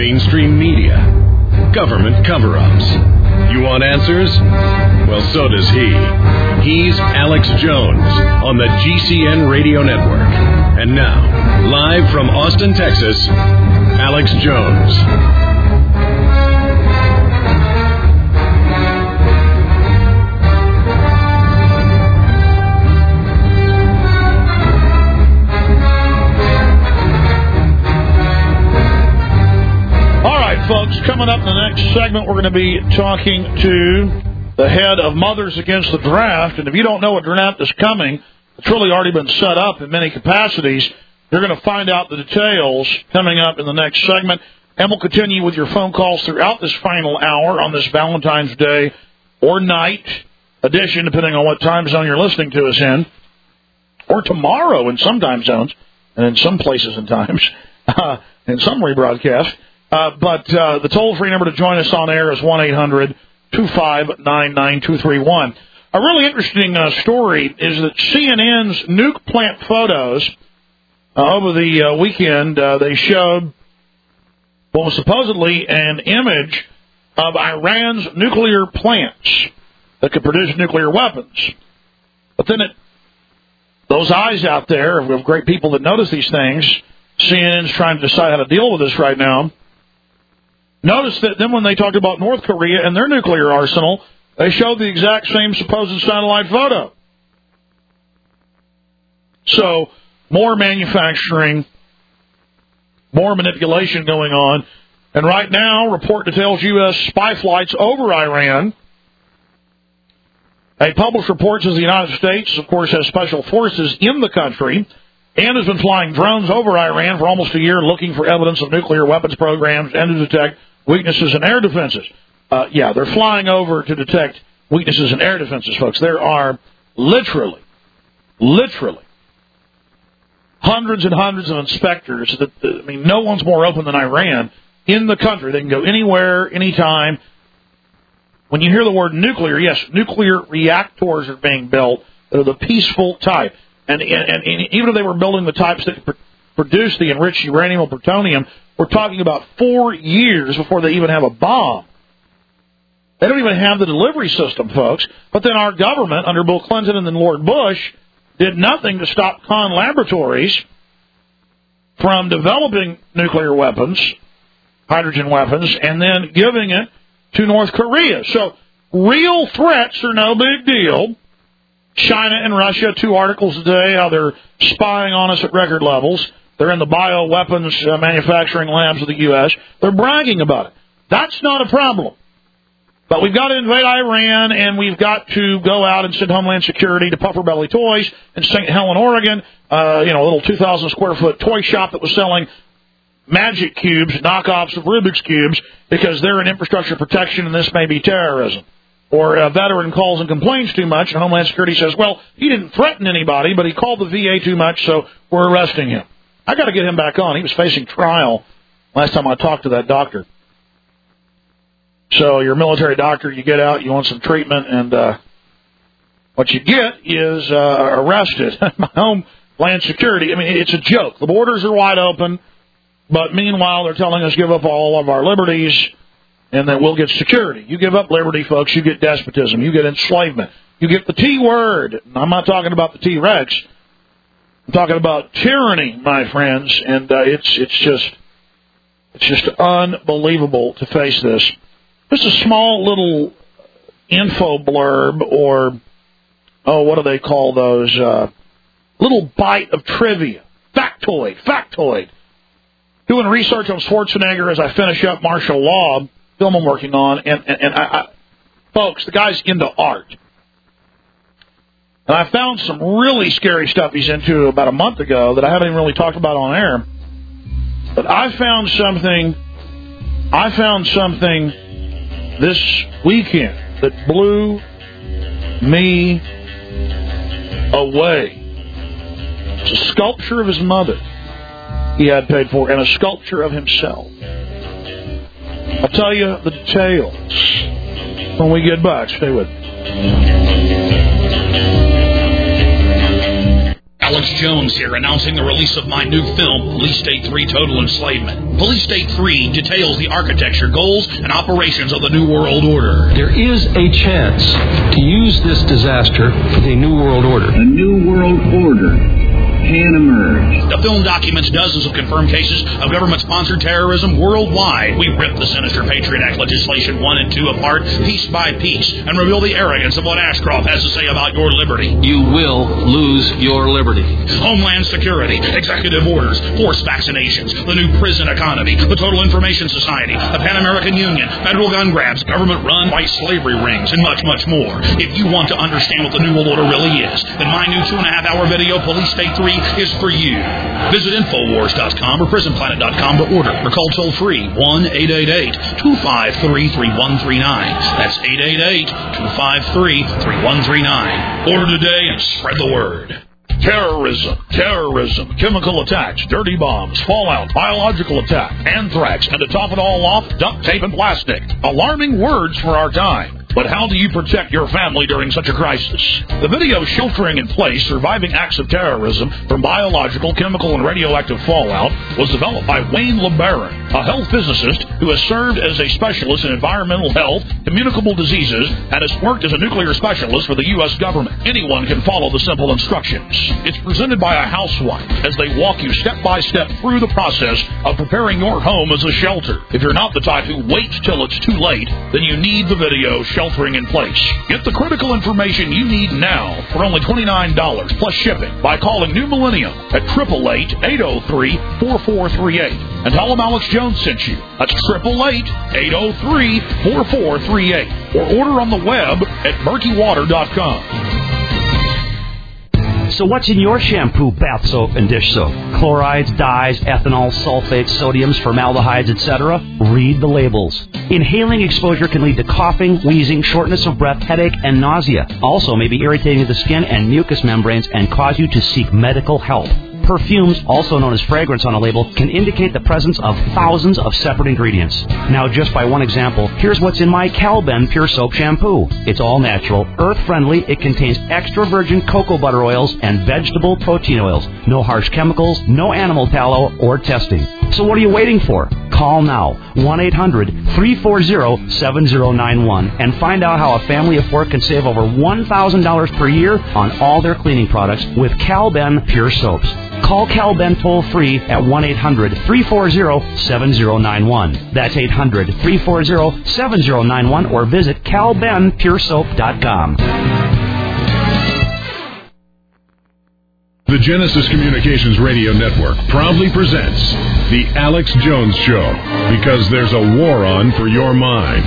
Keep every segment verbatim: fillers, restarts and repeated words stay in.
mainstream media, government cover-ups. You want answers? Well, so does he. He's Alex Jones on the G C N Radio Network. And now, live from Austin, Texas, Alex Jones. Folks, coming up in the next segment, we're going to be talking to the head of Mothers Against the Draft. And if you don't know what draft is coming, it's really already been set up in many capacities. You're going to find out the details coming up in the next segment. And we'll continue with your phone calls throughout this final hour on this Valentine's Day or night edition, depending on what time zone you're listening to us in, or tomorrow in some time zones, and in some places and times, uh, in some rebroadcasts. Uh, but uh, the toll-free number to join us on air is one eight hundred two five nine nine two three one. A really interesting uh, story is that C N N's nuke plant photos uh, over the uh, weekend, uh, they showed what was supposedly an image of Iran's nuclear plants that could produce nuclear weapons. But then it, those eyes out there, we have great people that notice these things. C N N's trying to decide how to deal with this right now. Notice that then when they talked about North Korea and their nuclear arsenal, they showed the exact same supposed satellite photo. So, more manufacturing, more manipulation going on. And right now, report details U S spy flights over Iran. A published report says the United States, of course, has special forces in the country and has been flying drones over Iran for almost a year looking for evidence of nuclear weapons programs and to detect weaknesses in air defenses. Uh, yeah, they're flying over to detect weaknesses in air defenses, folks. There are literally, literally hundreds and hundreds of inspectors. That, I mean, no one's more open than Iran in the country. They can go anywhere, anytime. When you hear the word nuclear, yes, nuclear reactors are being built. They're the peaceful type. And, and, and even if they were building the types that pr- produce the enriched uranium or plutonium, we're talking about four years before they even have a bomb. They don't even have the delivery system, folks. But then our government, under Bill Clinton and then Lord Bush, did nothing to stop Kahn Laboratories from developing nuclear weapons, hydrogen weapons, and then giving it to North Korea. So real threats are no big deal. China and Russia, two articles today, how they're spying on us at record levels. They're in the bioweapons uh, manufacturing labs of the U S. They're bragging about it. That's not a problem. But we've got to invade Iran, and we've got to go out and send Homeland Security to Puffer Belly Toys in Saint Helen, Oregon, uh, you know, a little two thousand square foot toy shop that was selling magic cubes, knockoffs of Rubik's Cubes, because they're in infrastructure protection and this may be terrorism. Or a veteran calls and complains too much, and Homeland Security says, well, he didn't threaten anybody, but he called the V A too much, so we're arresting him. I got to get him back on. He was facing trial last time I talked to that doctor. So you're a military doctor, you get out, you want some treatment, and uh, what you get is uh, arrested. My Homeland Security, I mean, it's a joke. The borders are wide open, but meanwhile they're telling us give up all of our liberties, and then we'll get security. You give up liberty, folks, you get despotism, you get enslavement. You get the T word. I'm not talking about the T-Rex. I'm talking about tyranny, my friends, and uh, it's it's just it's just unbelievable to face this. Just a small little info blurb, or oh, what do they call those? Uh, little bite of trivia, factoid, factoid. Doing research on Schwarzenegger as I finish up martial law film I'm working on, and and, and I, I, folks, the guy's into art. And I found some really scary stuff he's into about a month ago that I haven't even really talked about on air. But I found something, I found something this weekend that blew me away. It's a sculpture of his mother he had paid for, and a sculpture of himself. I'll tell you the details when we get back. Stay with me. Alex Jones here, announcing the release of my new film, Police State three Total Enslavement. Police State three details the architecture, goals, and operations of the New World Order. There is a chance to use this disaster for the New World Order. A New World Order can emerge. The film documents dozens of confirmed cases of government-sponsored terrorism worldwide. We rip the sinister Patriot Act legislation one and two apart, piece by piece, and reveal the arrogance of what Ashcroft has to say about your liberty. You will lose your liberty. Homeland Security, executive orders, forced vaccinations, the new prison economy, the Total Information Society, the Pan American Union, federal gun grabs, government-run white slavery rings, and much, much more. If you want to understand what the New World Order really is, then my new two-and-a-half-hour video, Police State three, is for you. Visit Infowars dot com or Prison Planet dot com to order or call toll-free one eight eight eight, two five three, three one three nine. That's eight eight eight, two five three, three one three nine. Order today and spread the word. Terrorism, terrorism, chemical attacks, dirty bombs, fallout, biological attack, anthrax, and to top it all off, duct tape and plastic. Alarming words for our time. But how do you protect your family during such a crisis? The video Sheltering in Place, Surviving Acts of Terrorism from Biological, Chemical, and Radioactive Fallout was developed by Wayne LeBaron, a health physicist who has served as a specialist in environmental health, communicable diseases, and has worked as a nuclear specialist for the U S government. Anyone can follow the simple instructions. It's presented by a housewife as they walk you step by step through the process of preparing your home as a shelter. If you're not the type who waits till it's too late, then you need the video Sheltering in Place. Get the critical information you need now for only twenty-nine dollars plus shipping by calling New Millennium at eight eight eight, eight oh three, four four three eight and tell them Alex Jones sent you. That's eight eight eight, eight oh three, four four three eight or order on the web at murky water dot com. So what's in your shampoo, bath soap, and dish soap? Chlorides, dyes, ethanol, sulfates, sodiums, formaldehydes, et cetera? Read the labels. Inhaling exposure can lead to coughing, wheezing, shortness of breath, headache, and nausea. Also may be irritating to the skin and mucous membranes and cause you to seek medical help. Perfumes, also known as fragrance on a label, can indicate the presence of thousands of separate ingredients. Now, just by one example, here's what's in my Calben Pure Soap Shampoo. It's all natural, earth-friendly, it contains extra virgin cocoa butter oils and vegetable protein oils. No harsh chemicals, no animal tallow, or testing. So what are you waiting for? Call now, one eight hundred, three four zero, seven zero nine one, and find out how a family of four can save over one thousand dollars per year on all their cleaning products with Calben Pure Soaps. Call Calben toll-free at one eight hundred, three four zero, seven zero nine one. That's eight hundred, three four zero, seven zero nine one or visit cal ben pure soap dot com. The Genesis Communications Radio Network proudly presents The Alex Jones Show, because there's a war on for your mind.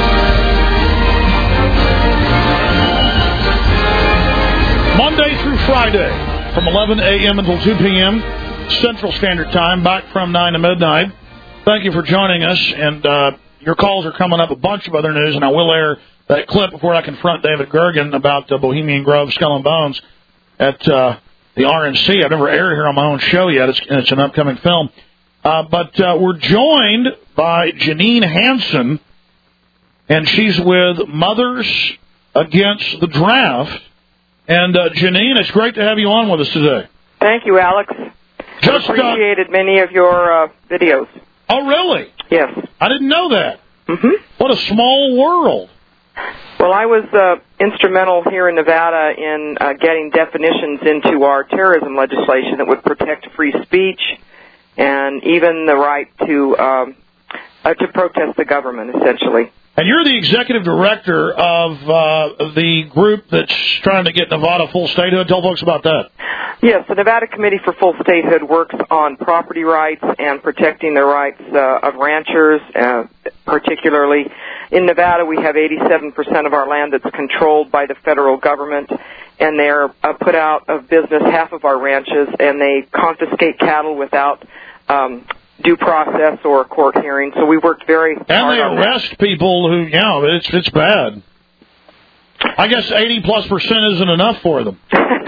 Monday through Friday, from eleven a.m. until two p.m. Central Standard Time, back from nine to midnight. Thank you for joining us, and uh, your calls are coming up. A bunch of other news, and I will air that clip before I confront David Gergen about uh, Bohemian Grove Skull and Bones at uh, the R N C. I've never aired here on my own show yet. It's, it's an upcoming film. Uh, but uh, we're joined by Janine Hansen, and she's with Mothers Against the Draft. And, uh, Janine, it's great to have you on with us today. Thank you, Alex. Just I appreciated uh, many of your uh, videos. Oh, really? Yes. I didn't know that. Mm-hmm. What a small world. Well, I was uh, instrumental here in Nevada in uh, getting definitions into our terrorism legislation that would protect free speech and even the right to um, uh, to protest the government, essentially. And you're the executive director of uh, the group that's trying to get Nevada full statehood. Tell folks about that. Yes, the Nevada Committee for Full Statehood works on property rights and protecting the rights uh, of ranchers, uh, particularly. In Nevada, we have eighty-seven percent of our land that's controlled by the federal government, and they're uh, put out of business half of our ranches, and they confiscate cattle without um, due process or a court hearing. So we worked very hard and they on arrest that. people who, you know, it's it's bad. I guess eighty plus percent isn't enough for them.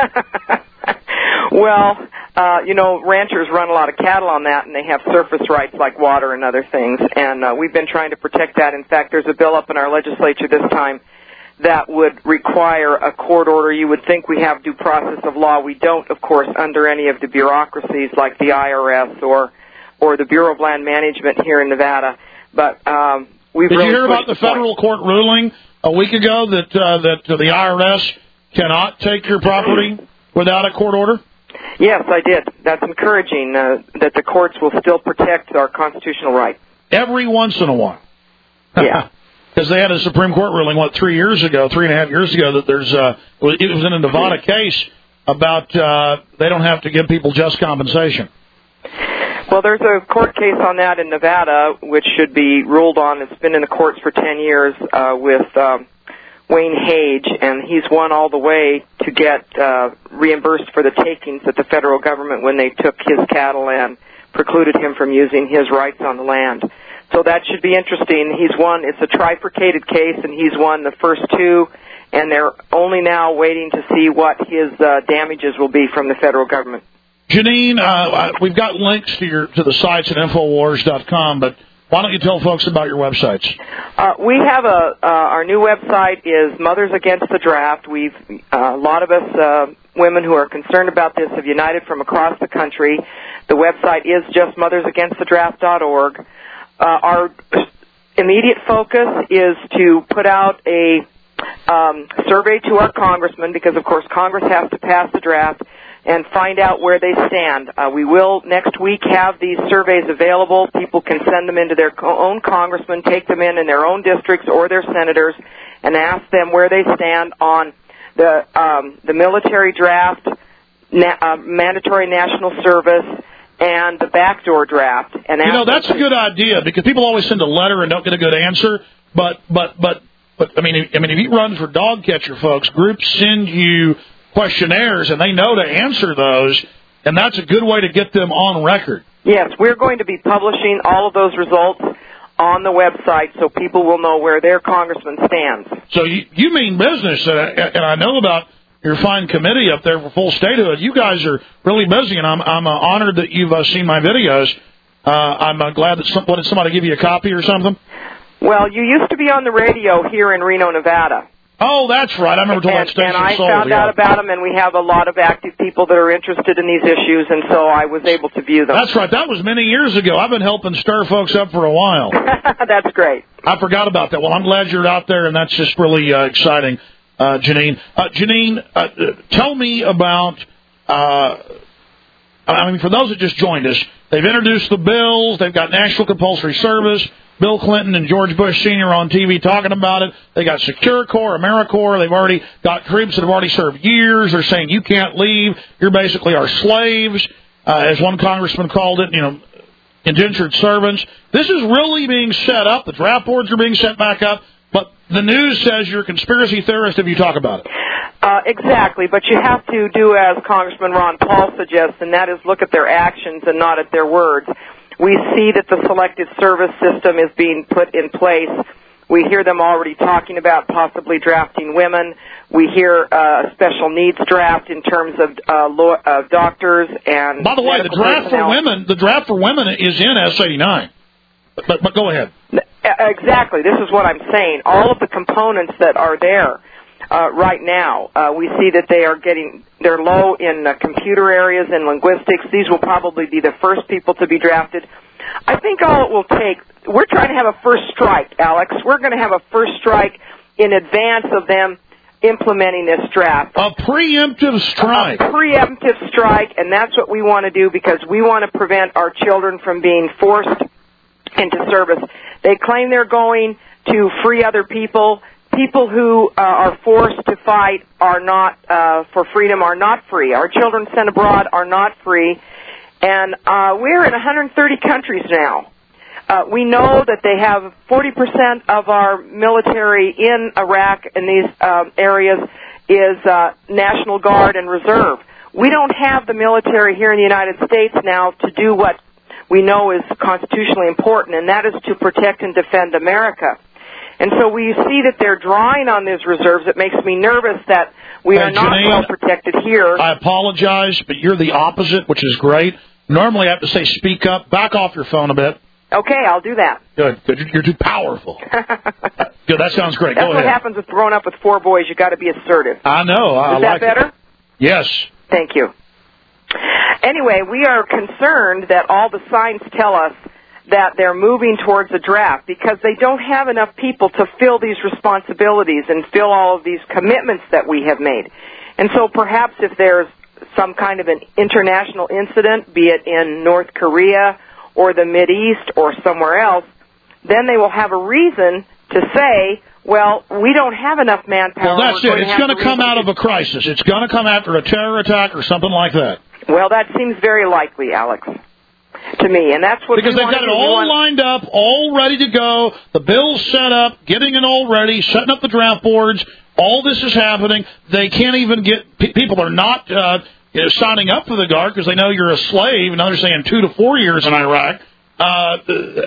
Well, uh, you know, ranchers run a lot of cattle on that, and they have surface rights like water and other things, and uh, we've been trying to protect that. In fact, there's a bill up in our legislature this time that would require a court order. You would think we have due process of law. We don't, of course, under any of the bureaucracies like the I R S or or the Bureau of Land Management here in Nevada. But um, we've Did really you hear about the federal court ruling a week ago that uh, that the I R S cannot take your property without a court order? Yes, I did. That's encouraging uh, that the courts will still protect our constitutional right. Every once in a while. Yeah. Because they had a Supreme Court ruling, what, three years ago, three and a half years ago, that there's uh, it was in a Nevada case about uh, they don't have to give people just compensation. Well, there's a court case on that in Nevada, which should be ruled on. It's been in the courts for ten years uh, with um, Wayne Hage, and he's won all the way to get uh, reimbursed for the takings that the federal government, when they took his cattle and precluded him from using his rights on the land. So that should be interesting. He's won. It's a trifurcated case, and he's won the first two, and they're only now waiting to see what his uh, damages will be from the federal government. Janine, uh, we've got links to your to the sites at infowars dot com, but why don't you tell folks about your websites? Uh, we have a uh, our new website is Mothers Against the Draft. We've uh, a lot of us uh, women who are concerned about this have united from across the country. The website is just mothers against the draft dot org. Uh, our immediate focus is to put out a um, survey to our congressmen, because of course Congress has to pass the draft, and find out where they stand. Uh, we will next week have these surveys available. People can send them into their co- own congressmen, take them in in their own districts or their senators, and ask them where they stand on the um, the military draft, na- uh, mandatory national service, and the backdoor draft. And you know, that's a good idea, because people always send a letter and don't get a good answer. But but but but I mean, I mean, if you run for dog catcher, folks, groups send you questionnaires, and they know to answer those, and that's a good way to get them on record. Yes, we're going to be publishing all of those results on the website so people will know where their congressman stands. So you, you mean business, uh, and I know about your fine committee up there for full statehood. You guys are really busy, and I'm I'm uh, honored that you've uh, seen my videos. Uh, I'm uh, glad that some, what, did somebody give you a copy or something? Well, you used to be on the radio here in Reno, Nevada. Oh, that's right. I remember talking about Station And I Soul, found yeah. out about them, and we have a lot of active people that are interested in these issues, and so I was able to view them. That's right. That was many years ago. I've been helping stir folks up for a while. That's great. I forgot about that. Well, I'm glad you're out there, and that's just really uh, exciting, uh, Janine. Uh, Janine, uh, tell me about, uh, I mean, for those that just joined us, they've introduced the bills. They've got national compulsory service. Bill Clinton and George Bush Senior on T V talking about it. They got SecureCorps, AmeriCorps. They've already got troops that have already served years. They're saying you can't leave. You're basically our slaves, uh, as one congressman called it, you know, indentured servants. This is really being set up. The draft boards are being set back up. But the news says you're a conspiracy theorist if you talk about it. Uh, exactly, but you have to do as Congressman Ron Paul suggests, and that is look at their actions and not at their words. We see that the selective service system is being put in place. We hear them already talking about possibly drafting women. We hear uh, a special needs draft in terms of uh, law, uh, doctors and. By the way, the draft personnel. for women, the draft for women is in S eighty-nine. But, but, but go ahead. Exactly. This is what I'm saying. All of the components that are there uh, right now, uh, we see that they are getting, they're low in uh, computer areas and linguistics. These will probably be the first people to be drafted. I think all it will take, we're trying to have a first strike, Alex. We're going to have a first strike in advance of them implementing this draft. A preemptive strike. A preemptive strike, and that's what we want to do because we want to prevent our children from being forced into service. They claim they're going to free other people. People who uh, are forced to fight are not uh, for freedom are not free. Our children sent abroad are not free, and uh, we're in one hundred thirty countries now. Uh, we know that they have forty percent of our military in Iraq in these uh, areas is uh, National Guard and Reserve. We don't have the military here in the United States now to do what we know is constitutionally important, and that is to protect and defend America. And so we see that they're drawing on these reserves. It makes me nervous that we hey, are not Janine, well protected here. I apologize, but you're the opposite, which is great. Normally I have to say speak up. Back off your phone a bit. Okay, I'll do that. Good. Good. You're too powerful. Good. That sounds great. That's Go what ahead. happens with growing up with four boys. You got to be assertive. I know. I Is like that better? It. Yes. Thank you. Anyway, we are concerned that all the signs tell us that they're moving towards a draft because they don't have enough people to fill these responsibilities and fill all of these commitments that we have made. And so perhaps if there's some kind of an international incident, be it in North Korea or the Mideast or somewhere else, then they will have a reason to say, well, we don't have enough manpower. Well, that's We're it. It's going to come out of a crisis. It's going to come after a terror attack or something like that. Well, that seems very likely, Alex, to me, and that's what because we they've got to it do. all want... lined up, all ready to go. The bill's set up, getting it all ready, setting up the draft boards. All this is happening. They can't even get people are not uh, you know, signing up for the Guard because they know you're a slave. And now they're saying two to four years in Iraq. Uh,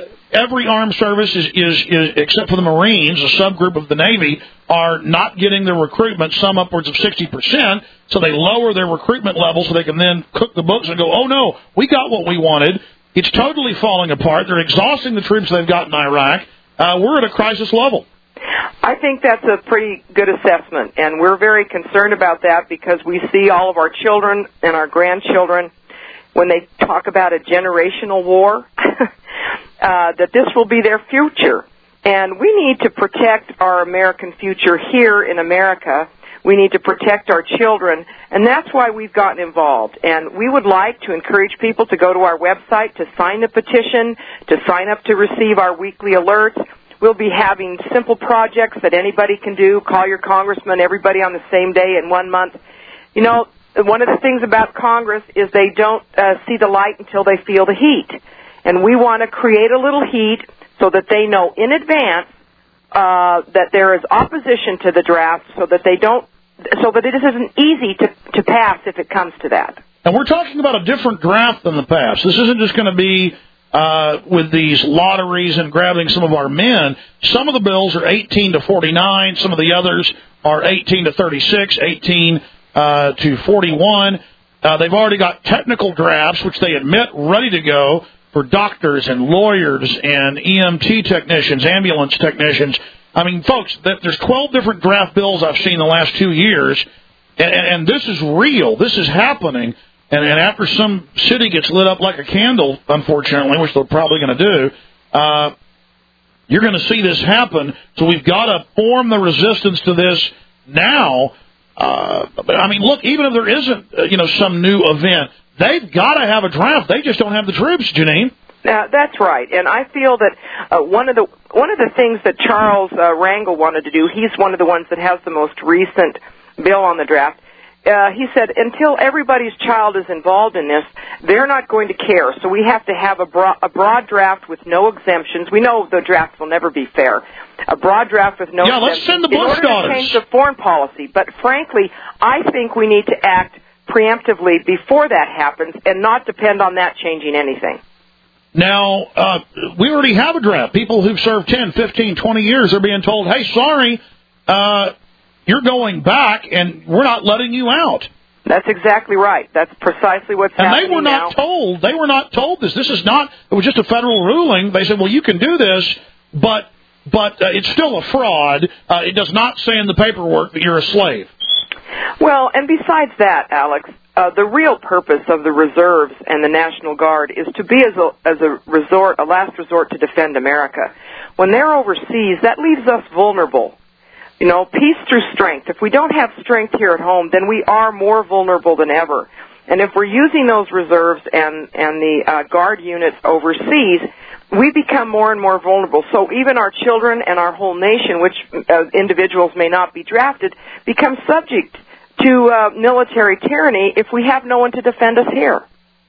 every armed service is, is, is, except for the Marines, a subgroup of the Navy, are not getting their recruitment, some upwards of sixty percent, so they lower their recruitment level so they can then cook the books and go, oh, no, we got what we wanted. It's totally falling apart. They're exhausting the troops they've got in Iraq. Uh, we're at a crisis level. I think that's a pretty good assessment, and we're very concerned about that because we see all of our children and our grandchildren when they talk about a generational war, uh, that this will be their future. And we need to protect our American future here in America. We need to protect our children, and that's why we've gotten involved. And we would like to encourage people to go to our website to sign the petition, to sign up to receive our weekly alerts. We'll be having simple projects that anybody can do. Call your congressman, everybody on the same day in one month. You know, one of the things about Congress is they don't uh, see the light until they feel the heat. And we want to create a little heat so that they know in advance uh, that there is opposition to the draft so that they don't, so that it isn't easy to, to pass if it comes to that. And we're talking about a different draft than the past. This isn't just going to be uh, with these lotteries and grabbing some of our men. Some of the bills are eighteen to forty-nine. Some of the others are eighteen to thirty-six, eighteen uh, to forty-one. Uh, they've already got technical drafts, which they admit ready to go for doctors and lawyers and E M T technicians, ambulance technicians. I mean, folks, there's twelve different draft bills I've seen the last two years, and, and this is real. This is happening. And, and after some city gets lit up like a candle, unfortunately, which they're probably going to do, uh, you're going to see this happen. So we've got to form the resistance to this now. Uh, I mean, look, even if there isn't, uh, you know, some new event, they've got to have a draft. They just don't have the troops, Janine. Uh, that's right, and I feel that uh, one of the one of the things that Charles uh, Rangel wanted to do, he's one of the ones that has the most recent bill on the draft. Uh, he said, until everybody's child is involved in this, they're not going to care. So we have to have a, bro- a broad draft with no exemptions. We know the draft will never be fair. A broad draft with no yeah, exemptions. Let's send the Bush in order daughters. to change the foreign policy. But frankly, I think we need to act preemptively before that happens and not depend on that changing anything. Now, uh, we already have a draft. People who've served ten, fifteen, twenty years are being told, hey, sorry, uh, you're going back, and we're not letting you out. That's exactly right. That's precisely what's and happening they were not now. told. They were not told this. This is not. It was just a federal ruling. They said, well, you can do this, but but uh, it's still a fraud. Uh, it does not say in the paperwork that you're a slave. Well, and besides that, Alex, uh, the real purpose of the reserves and the National Guard is to be as a, as a resort, a last resort to defend America. When they're overseas, that leaves us vulnerable. You know, peace through strength. If we don't have strength here at home, then we are more vulnerable than ever. And if we're using those reserves and, and the uh, Guard units overseas, we become more and more vulnerable. So even our children and our whole nation, which uh, individuals may not be drafted, become subject to uh, military tyranny if we have no one to defend us here.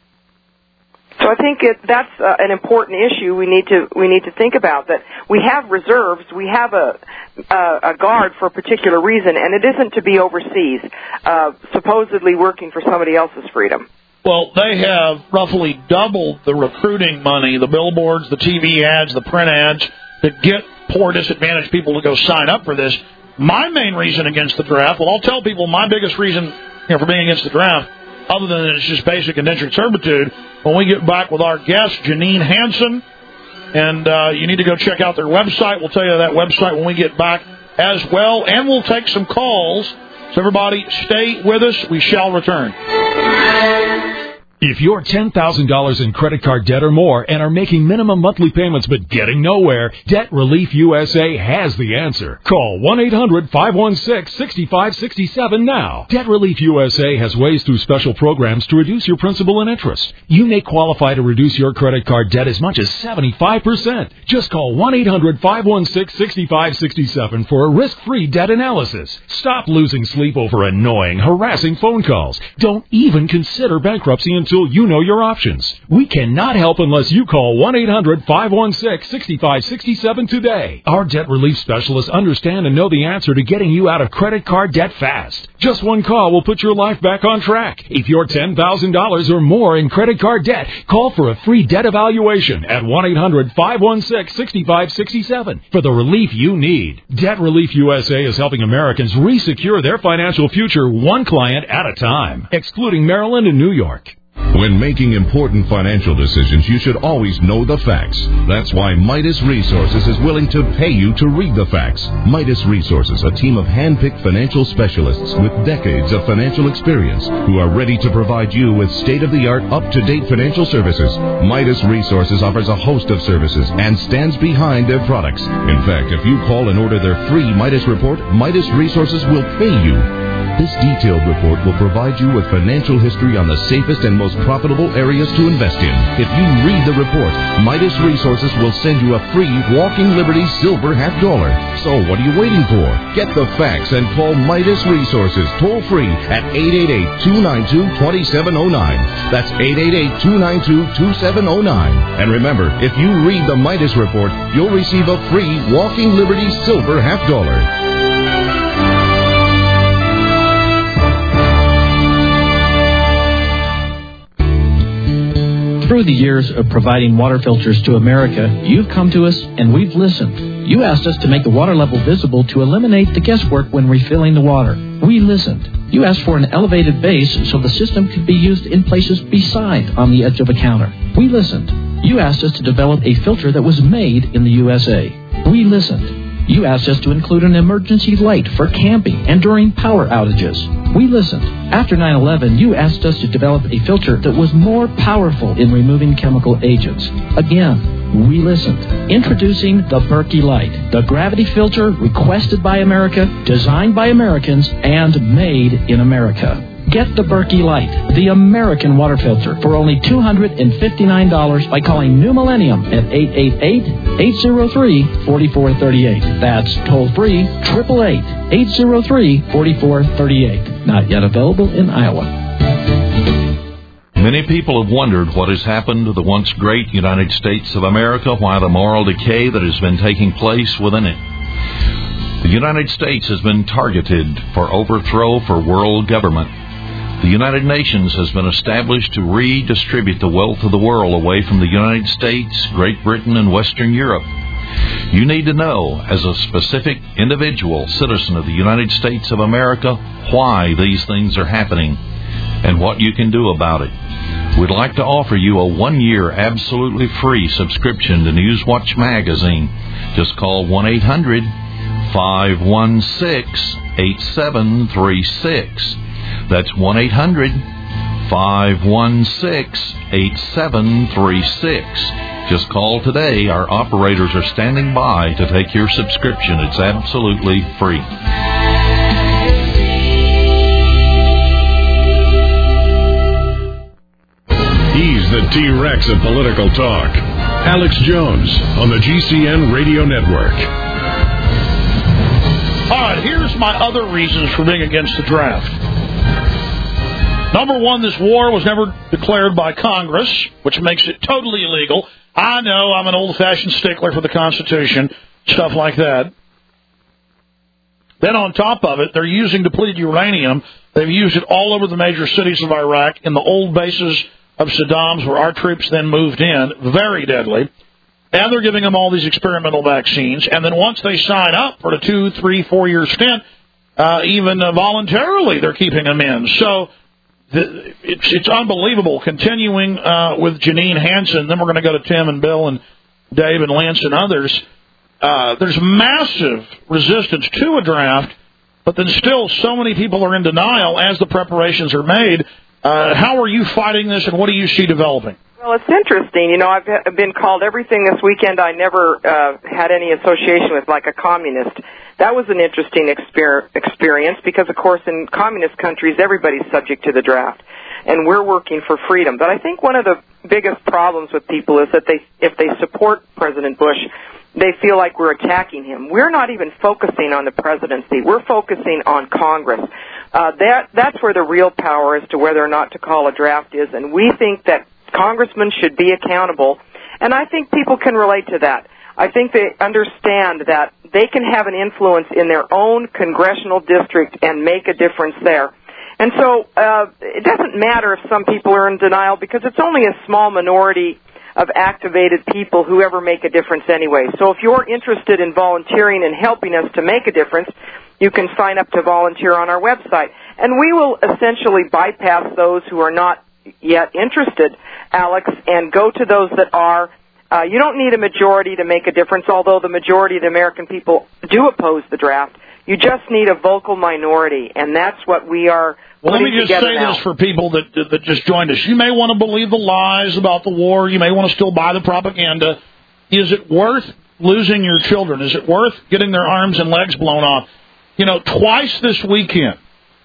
So I think it, that's uh, an important issue we need to we need to think about, that we have reserves, we have a a, a guard for a particular reason, and it isn't to be overseas, uh, supposedly working for somebody else's freedom. Well, they have roughly doubled the recruiting money, the billboards, the T V ads, the print ads, to get poor, disadvantaged people to go sign up for this. My main reason against the draft, well, I'll tell people my biggest reason you know, for being against the draft, other than it's just basic indentured servitude, when we get back with our guest, Janine Hansen, and uh, you need to go check out their website. We'll tell you that website when we get back as well, and we'll take some calls. So everybody stay with us. We shall return. If you're ten thousand dollars in credit card debt or more and are making minimum monthly payments but getting nowhere, Debt Relief U S A has the answer. Call one eight hundred five one six six five six seven now. Debt Relief U S A has ways through special programs to reduce your principal and interest. You may qualify to reduce your credit card debt as much as seventy-five percent. Just call one eight hundred five one six six five six seven for a risk-free debt analysis. Stop losing sleep over annoying, harassing phone calls. Don't even consider bankruptcy until you know your options. We cannot help unless you call one eight hundred five one six six five six seven today. Our debt relief specialists understand and know the answer to getting you out of credit card debt fast. Just one call will put your life back on track. If you're ten thousand dollars or more in credit card debt, call for a free debt evaluation at one eight hundred five one six six five six seven for the relief you need. Debt Relief U S A is helping Americans re-secure their financial future one client at a time, excluding Maryland and New York. When making important financial decisions, you should always know the facts. That's why Midas Resources is willing to pay you to read the facts. Midas Resources, a team of hand-picked financial specialists with decades of financial experience who are ready to provide you with state-of-the-art, up-to-date financial services. Midas Resources offers a host of services and stands behind their products. In fact, if you call and order their free Midas report, Midas Resources will pay you. This detailed report will provide you with financial history on the safest and most profitable areas to invest in. If you read the report, Midas Resources will send you a free Walking Liberty silver half dollar. So what are you waiting for? Get the facts and call Midas Resources toll free at eight eight eight, two nine two, two seven zero nine. That's eight eight eight, two nine two, two seven zero nine. And remember, if you read the Midas report, you'll receive a free Walking Liberty silver half dollar. Through the years of providing water filters to America, you've come to us and we've listened. You asked us to make the water level visible to eliminate the guesswork when refilling the water. We listened. You asked for an elevated base so the system could be used in places beside on the edge of a counter. We listened. You asked us to develop a filter that was made in the U S A. We listened. You asked us to include an emergency light for camping and during power outages. We listened. After nine eleven, you asked us to develop a filter that was more powerful in removing chemical agents. Again, we listened. Introducing the Berkey Light, the gravity filter requested by America, designed by Americans, and made in America. Get the Berkey Light, the American water filter, for only two hundred fifty-nine dollars by calling New Millennium at eight eight eight, eight zero three, four four three eight. That's toll-free, eight eight eight, eight zero three, four four three eight. Not yet available in Iowa. Many people have wondered what has happened to the once great United States of America, why the moral decay that has been taking place within it. The United States has been targeted for overthrow for world government. The United Nations has been established to redistribute the wealth of the world away from the United States, Great Britain, and Western Europe. You need to know, as a specific individual citizen of the United States of America, why these things are happening and what you can do about it. We'd like to offer you a one-year absolutely free subscription to Newswatch magazine. Just call one eight hundred, five one six, eight seven three six. That's one eight hundred, five one six, eight seven three six. Just call today. Our operators are standing by to take your subscription. It's absolutely free. He's the T-Rex of political talk. Alex Jones on the G C N Radio Network. All right, here's my other reasons for being against the draft. Number one, this war was never declared by Congress, which makes it totally illegal. I know I'm an old-fashioned stickler for the Constitution, stuff like that. Then on top of it, they're using depleted uranium. They've used it all over the major cities of Iraq, in the old bases of Saddam's where our troops then moved in. Very deadly. And they're giving them all these experimental vaccines. And then once they sign up for a two, three, four-year stint, uh, even uh, voluntarily they're keeping them in. So the, it's, it's unbelievable. Continuing uh, with Janine Hansen, then we're going to go to Tim and Bill and Dave and Lance and others, uh, there's massive resistance to a draft, but then still so many people are in denial as the preparations are made. Uh, how are you fighting this, and what do you see developing? Well, it's interesting. You know, I've been called everything this weekend I never uh, had any association with, like a communist. That was an interesting exper- experience because, of course, in communist countries, everybody's subject to the draft, and we're working for freedom. But I think one of the biggest problems with people is that they, if they support President Bush, they feel like we're attacking him. We're not even focusing on the presidency. We're focusing on Congress. Uh, that that's where the real power as to whether or not to call a draft is, and we think that congressmen should be accountable, and I think people can relate to that. I think they understand that they can have an influence in their own congressional district and make a difference there. And so uh, it doesn't matter if some people are in denial because it's only a small minority of activated people who ever make a difference anyway. So if you're interested in volunteering and helping us to make a difference, you can sign up to volunteer on our website. And we will essentially bypass those who are not yet interested, Alex, and go to those that are. Uh, you don't need a majority to make a difference, although the majority of the American people do oppose the draft. You just need a vocal minority, and that's what we are Well, let me just say now. this for people that, that that just joined us. You may want to believe the lies about the war. You may want to still buy the propaganda. Is it worth losing your children? Is it worth getting their arms and legs blown off? You know, twice this weekend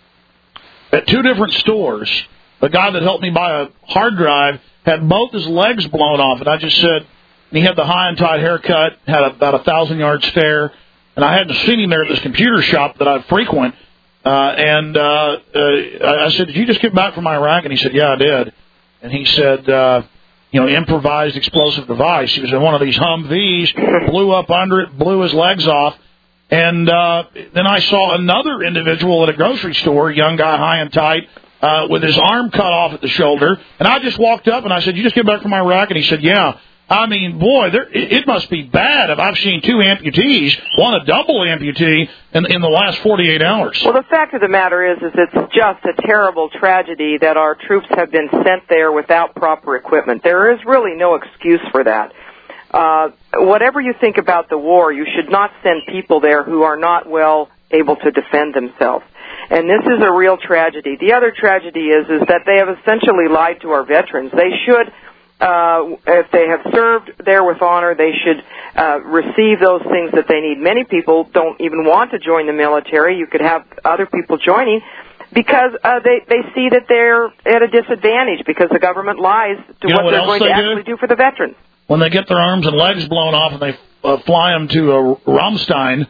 at two different stores, the guy that helped me buy a hard drive had both his legs blown off, and I just said, and he had the high and tight haircut, had about a thousand-yard stare, and I hadn't seen him there at this computer shop that I frequent, uh, and uh, uh, I said, did you just get back from Iraq? And he said, yeah, I did. And he said, uh, you know, improvised explosive device. He was in one of these Humvees, blew up under it, blew his legs off. And uh, then I saw another individual at a grocery store, a young guy, high and tight, uh, with his arm cut off at the shoulder. And I just walked up and I said, you just get back from Iraq? And he said, yeah. I mean, boy, there, it, it must be bad if I've seen two amputees, one a double amputee, in, in the last forty-eight hours. Well, the fact of the matter is, is it's just a terrible tragedy that our troops have been sent there without proper equipment. There is really no excuse for that. Uh, whatever you think about the war, you should not send people there who are not well able to defend themselves. And this is a real tragedy. The other tragedy is, is that they have essentially lied to our veterans. They should, uh, if they have served there with honor, they should uh, receive those things that they need. Many people don't even want to join the military. You could have other people joining because uh, they, they see that they're at a disadvantage because the government lies to you know what, what they're going they to do? actually do for the veterans. When they get their arms and legs blown off and they uh, fly them to uh, Ramstein,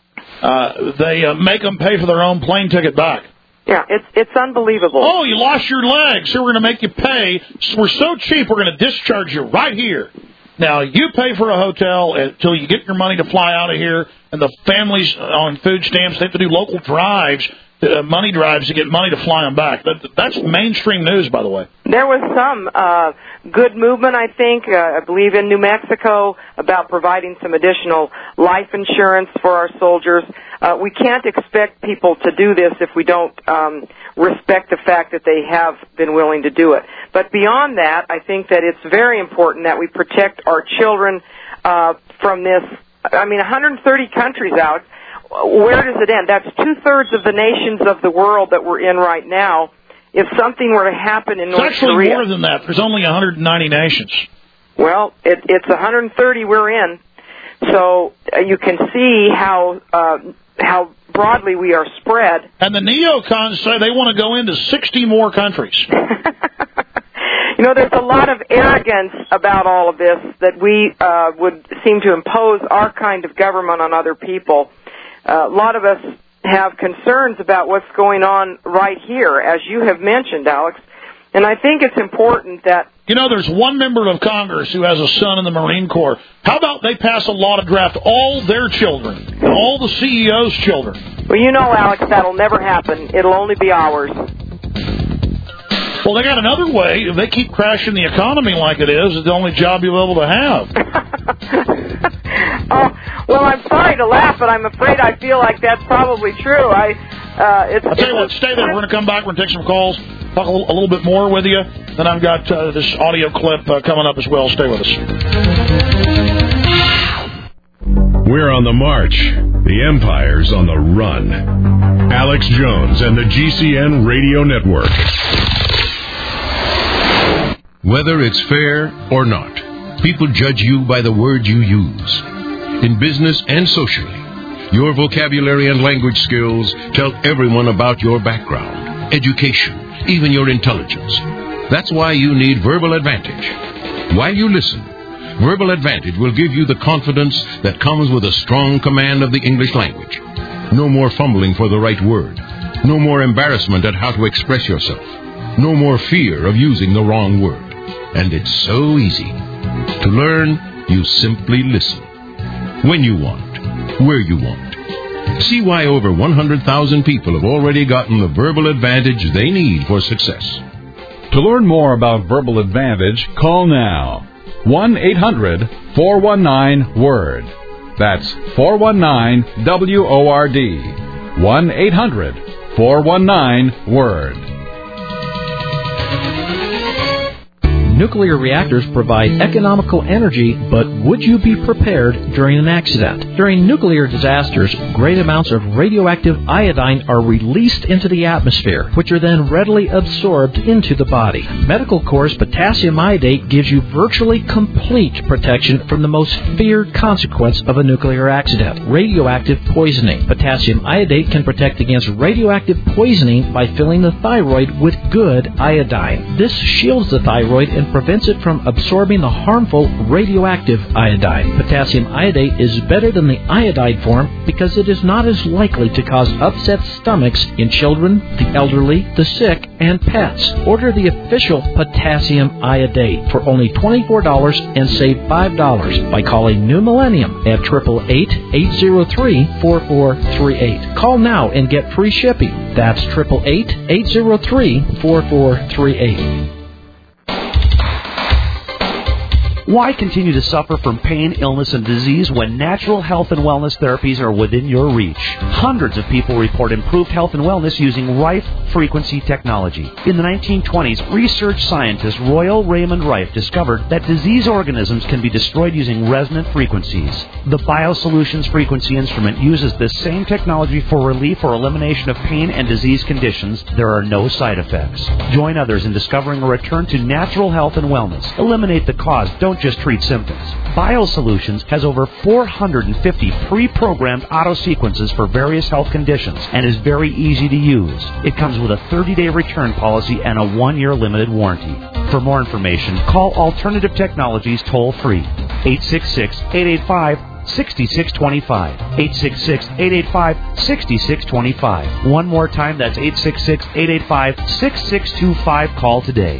uh, they uh, make them pay for their own plane ticket back. Yeah, it's it's unbelievable. Oh, you lost your legs. So we're going to make you pay. We're so cheap, we're going to discharge you right here. Now, you pay for a hotel until you get your money to fly out of here, and the families on food stamps, they have to do local drives, uh, money drives to get money to fly them back. That, that's mainstream news, by the way. There was some uh, good movement, I think, uh, I believe in New Mexico, about providing some additional life insurance for our soldiers. Uh, we can't expect people to do this if we don't um, respect the fact that they have been willing to do it. But beyond that, I think that it's very important that we protect our children uh, from this. I mean, one hundred thirty countries out. Where does it end? That's two-thirds of the nations of the world that we're in right now. If something were to happen in It's North actually Korea... more than that. There's only one hundred ninety nations. Well, it, it's one hundred thirty we're in. So uh, you can see how uh, how broadly we are spread. And the neocons say they want to go into sixty more countries. You know, there's a lot of arrogance about all of this that we uh, would seem to impose our kind of government on other people. Uh, a lot of us have concerns about what's going on right here, as you have mentioned, Alex. And I think it's important that... You know, there's one member of Congress who has a son in the Marine Corps. How about they pass a law to draft all their children, and all the C E O's children? Well, you know, Alex, that'll never happen. It'll only be ours. Well, they got another way. If they keep crashing the economy like it is, it's the only job you'll be able to have. Oh, well, I'm sorry to laugh, but I'm afraid I feel like that's probably true. I, uh, it's, I'll tell you it's what, stay there. We're going to come back. We're going to take some calls, talk a little, a little bit more with you. Then I've got uh, this audio clip uh, coming up as well. Stay with us. We're on the march. The Empire's on the run. Alex Jones and the G C N Radio Network. Whether it's fair or not, people judge you by the words you use. In business and socially, your vocabulary and language skills tell everyone about your background, education, even your intelligence. That's why you need Verbal Advantage. While you listen, Verbal Advantage will give you the confidence that comes with a strong command of the English language. No more fumbling for the right word. No more embarrassment at how to express yourself. No more fear of using the wrong word. And it's so easy. To learn, you simply listen. When you want. Where you want. See why over one hundred thousand people have already gotten the Verbal Advantage they need for success. To learn more about Verbal Advantage, call now. one eight hundred four one nine word. That's four one nine W O R D. one eight hundred four one nine word. Nuclear reactors provide economical energy, but would you be prepared during an accident? During nuclear disasters, great amounts of radioactive iodine are released into the atmosphere, which are then readily absorbed into the body. Medical Corps' potassium iodate gives you virtually complete protection from the most feared consequence of a nuclear accident, radioactive poisoning. Potassium iodate can protect against radioactive poisoning by filling the thyroid with good iodine. This shields the thyroid and prevents it from absorbing the harmful radioactive iodine. Potassium iodate is better than the iodide form because it is not as likely to cause upset stomachs in children, the elderly, the sick, and pets. Order the official potassium iodate for only twenty-four dollars and save five dollars by calling New Millennium at eight eight eight, eight zero three, four four three eight. Call now and get free shipping. That's eight eight eight, eight zero three, four four three eight. Why continue to suffer from pain, illness, and disease when natural health and wellness therapies are within your reach? Hundreds of people report improved health and wellness using Rife frequency technology. In the nineteen twenties, research scientist Royal Raymond Rife discovered that disease organisms can be destroyed using resonant frequencies. The BioSolutions frequency instrument uses this same technology for relief or elimination of pain and disease conditions. There are no side effects. Join others in discovering a return to natural health and wellness. Eliminate the cause. Don't just treat symptoms. BioSolutions has over four hundred fifty pre-programmed auto sequences for various health conditions and is very easy to use. It comes with a thirty-day return policy and a one-year limited warranty. For more information, call Alternative Technologies toll-free, eight six six, eight eight five, six six two five, eight six six, eight eight five, six six two five. One more time, that's eight six six, eight eight five, six six two five. Call today.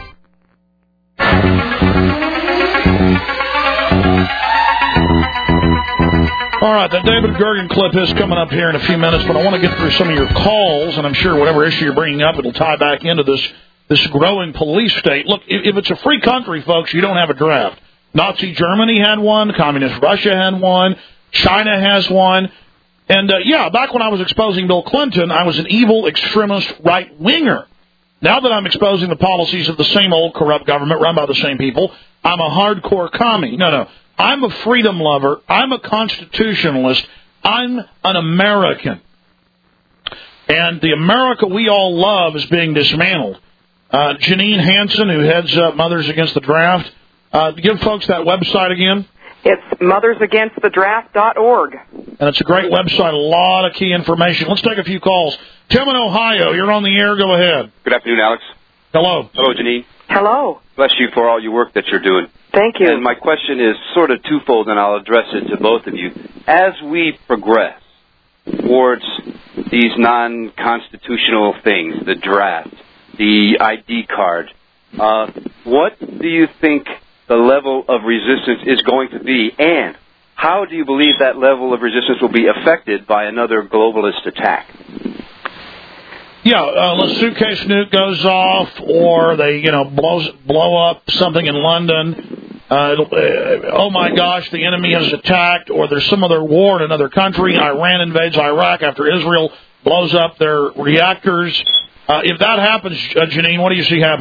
All right, the David Gergen clip is coming up here in a few minutes, but I want to get through some of your calls, and I'm sure whatever issue you're bringing up, it'll tie back into this this growing police state. Look, if, if it's a free country, folks, you don't have a draft. Nazi Germany had one. Communist Russia had one. China has one. And, uh, yeah, back when I was exposing Bill Clinton, I was an evil, extremist right-winger. Now that I'm exposing the policies of the same old corrupt government run by the same people, I'm a hardcore commie. No, no. I'm a freedom lover. I'm a constitutionalist. I'm an American. And the America we all love is being dismantled. Uh, Janine Hansen, who heads up Mothers Against the Draft, uh, give folks that website again. It's mothers against the draft dot org. And it's a great website, a lot of key information. Let's take a few calls. Tim in Ohio, you're on the air. Go ahead. Good afternoon, Alex. Hello. Hello, Janine. Hello. Bless you for all your work that you're doing. Thank you. And my question is sort of twofold, and I'll address it to both of you. As we progress towards these non-constitutional things, the draft, the I D card, uh, what do you think the level of resistance is going to be, and how do you believe that level of resistance will be affected by another globalist attack? Yeah, uh, the suitcase nuke goes off, or they, you know, blows, blow up something in London. Uh, it'll, uh, oh my gosh, the enemy has attacked, or there's some other war in another country. Iran invades Iraq after Israel blows up their reactors. Uh, if that happens, uh, Janine, what do you see happening?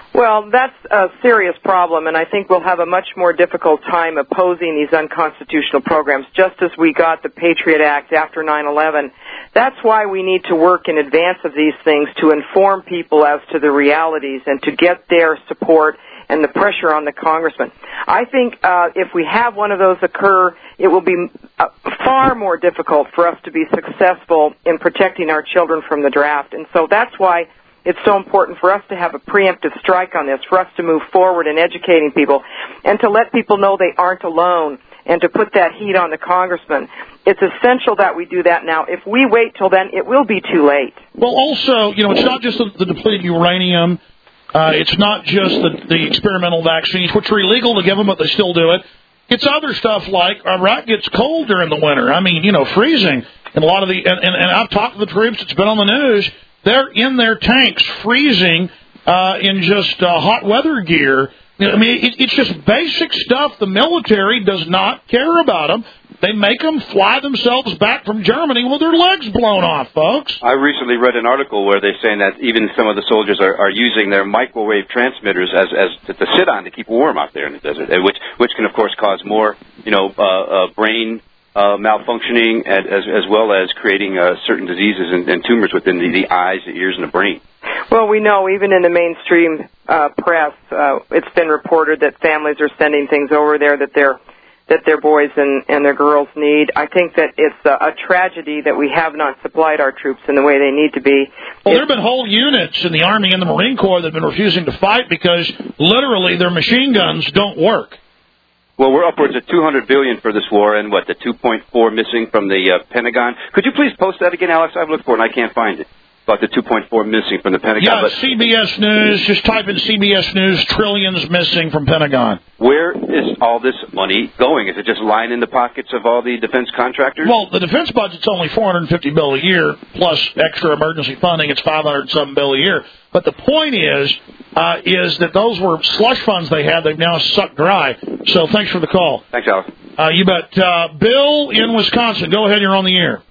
Well, that's a serious problem, and I think we'll have a much more difficult time opposing these unconstitutional programs, just as we got the Patriot Act after nine eleven. That's why we need to work in advance of these things to inform people as to the realities and to get their support and the pressure on the congressman. I think uh, if we have one of those occur, it will be uh, far more difficult for us to be successful in protecting our children from the draft. And so that's why it's so important for us to have a preemptive strike on this, for us to move forward in educating people and to let people know they aren't alone and to put that heat on the congressman. It's essential that we do that now. If we wait till then, it will be too late. Well, also, you know, it's not just the, the depleted uranium. Uh, it's not just the, the experimental vaccines, which are illegal to give them, but they still do it. It's other stuff like Iraq gets cold during the winter. I mean, you know, freezing. And a lot of the, and, and, and I've talked to the troops. It's been on the news. They're in their tanks freezing uh, in just uh, hot weather gear. I mean, it, it's just basic stuff. The military does not care about them. They make them fly themselves back from Germany with their legs blown off, folks. I recently read an article where they're saying that even some of the soldiers are, are using their microwave transmitters as, as to, to sit on to keep warm out there in the desert, which which can, of course, cause more, you know, uh, uh, brain Uh, malfunctioning and, as, as well as creating uh, certain diseases and, and tumors within the, the eyes, the ears, and the brain. Well, we know even in the mainstream uh, press, uh, it's been reported that families are sending things over there that their that their boys and, and their girls need. I think that it's a, a tragedy that we have not supplied our troops in the way they need to be. Well, there have been whole units in the Army and the Marine Corps that have been refusing to fight because literally their machine guns don't work. Well, we're upwards of two hundred billion dollars for this war, and what, the two point four missing from the uh, Pentagon? Could you please post that again, Alex? I've looked for it, and I can't find it. About the two point four missing from the Pentagon. Yeah, but C B S News. Just type in C B S News, trillions missing from Pentagon. Where is all this money going? Is it just lying in the pockets of all the defense contractors? Well, the defense budget's only four hundred fifty billion dollars a year, plus extra emergency funding. It's five hundred seven billion dollars a year. But the point is, uh, is that those were slush funds they had. They've now sucked dry. So thanks for the call. Thanks, Alex. Uh, you bet. Uh, Bill in Wisconsin. Go ahead. You're on the air.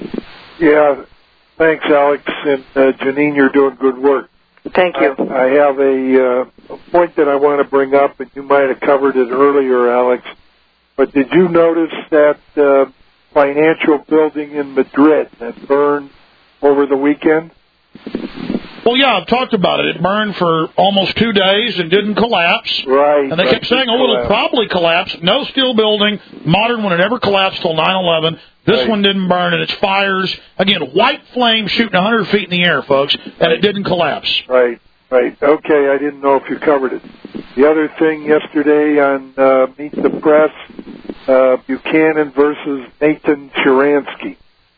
Yeah. Thanks, Alex. And uh, Janine, you're doing good work. Thank you. I, I have a, uh, a point that I want to bring up, and you might have covered it earlier, Alex. But did you notice that uh, financial building in Madrid that burned over the weekend? Well, yeah, I've talked about it. It burned for almost two days and didn't collapse. Right. And they kept saying, oh, it'll probably collapse. No steel building, modern one, it never collapsed till nine eleven. This right. one didn't burn, and it's fires. Again, white flame shooting one hundred feet in the air, folks, and right. it didn't collapse. Right, right. Okay, I didn't know if you covered it. The other thing yesterday on uh, Meet the Press, uh, Buchanan versus Nathan Sharansky.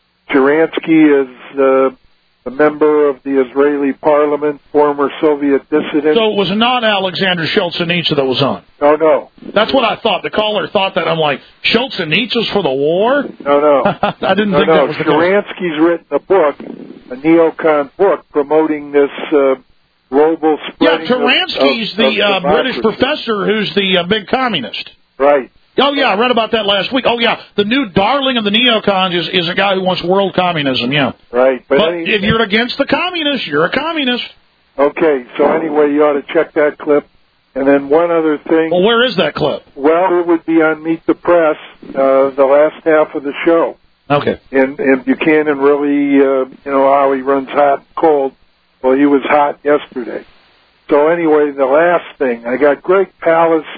Sharansky is uh, a member of the Israeli parliament, former Soviet dissident. So it was not Alexander Solzhenitsyn that was on? No, no. That's what I thought. The caller thought that. I'm like, Solzhenitsyn's for the war? No, no. I didn't no, think no. that was the case. Sharansky's written a book, a neocon book, promoting this uh, global spreading Yeah, Sharansky's of, the of, of uh, British professor who's the uh, big communist. Right. Oh, yeah, I read about that last week. Oh, yeah, the new darling of the neocons is, is a guy who wants world communism, yeah. Right. But, but any, if you're against the communists, you're a communist. Okay, so anyway, you ought to check that clip. And then one other thing. Well, where is that clip? Well, it would be on Meet the Press, uh, the last half of the show. Okay. And, and Buchanan really, uh, you know, how he runs hot and cold. Well, he was hot yesterday. So anyway, the last thing, I got Greg Palast.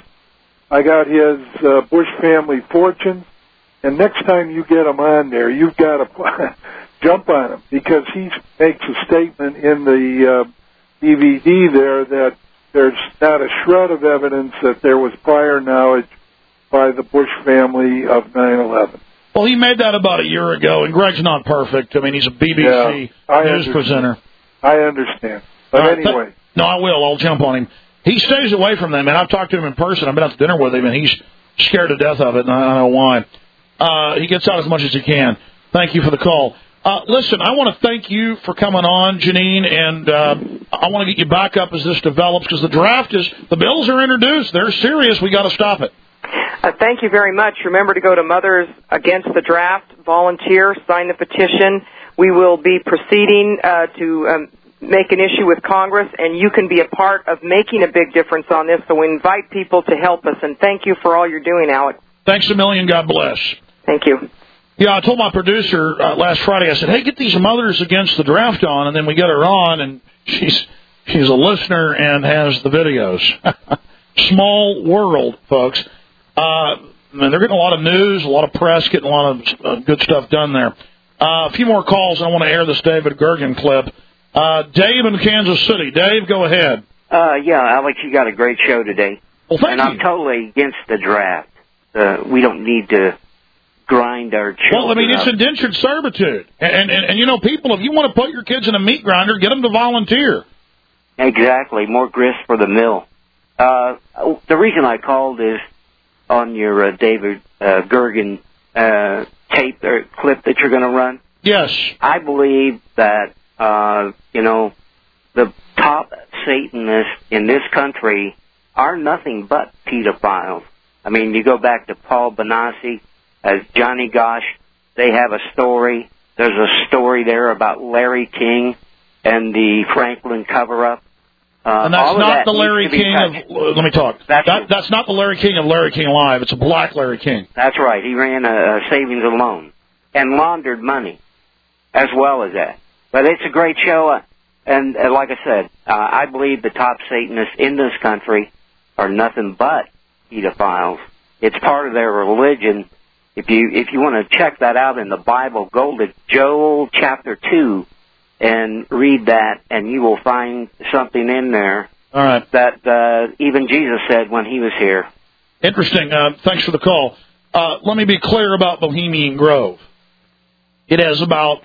I got his uh, Bush family fortune, and next time you get him on there, you've got to jump on him, because he makes a statement in the uh, D V D there that there's not a shred of evidence that there was prior knowledge by the Bush family of nine eleven. Well, he made that about a year ago, and Greg's not perfect. I mean, he's a B B C yeah, news understand. presenter. I understand. But uh, anyway. Th- no, I will. I'll jump on him. He stays away from them, and I've talked to him in person. I've been out to dinner with him, and he's scared to death of it, and I don't know why. Uh, he gets out as much as he can. Thank you for the call. Uh, listen, I want to thank you for coming on, Janine, and uh, I want to get you back up as this develops, because the draft is, the bills are introduced. They're serious. We got to stop it. Uh, thank you very much. Remember to go to Mothers Against the Draft, volunteer, sign the petition. We will be proceeding uh, to um, make an issue with Congress, and you can be a part of making a big difference on this. So we invite people to help us, and thank you for all you're doing, Alex. Thanks a million. God bless. Thank you. Yeah, I told my producer uh, last Friday, I said, hey, get these mothers against the draft on, and then we get her on, and she's she's a listener and has the videos. Small world, folks. Uh, and they're getting a lot of news, a lot of press, getting a lot of uh, good stuff done there. Uh, a few more calls. I want to air this David Gergen clip. Uh, Dave in Kansas City. Dave, go ahead. Uh, yeah, Alex, you got a great show today. Well, thank and you. I'm totally against the draft. Uh, we don't need to grind our children Well, I mean, it's up. indentured servitude. And, and, and, you know, people, if you want to put your kids in a meat grinder, get them to volunteer. Exactly. More grist for the mill. Uh, the reason I called is on your uh, David uh, Gergen uh, tape or clip that you're going to run. Yes. I believe that, uh, you know, the top Satanists in this country are nothing but pedophiles. I mean, you go back to Paul Benassi as Johnny Gosh. They have a story. There's a story there about Larry King and the Franklin cover-up. Uh, And that's all of not that the needs Larry to be King touched. of, uh, let me talk. That's, that, that's not the Larry King of Larry King Live. It's a black Larry King. That's right. He ran a, a savings and loan and laundered money as well as that. But it's a great show. Uh, and uh, like I said, uh, I believe the top Satanists in this country are nothing but pedophiles. It's part of their religion. If you if you want to check that out in the Bible, go to Joel chapter two and read that, and you will find something in there All right. that uh, even Jesus said when he was here. Interesting. Uh, thanks for the call. Uh, let me be clear about Bohemian Grove. It has about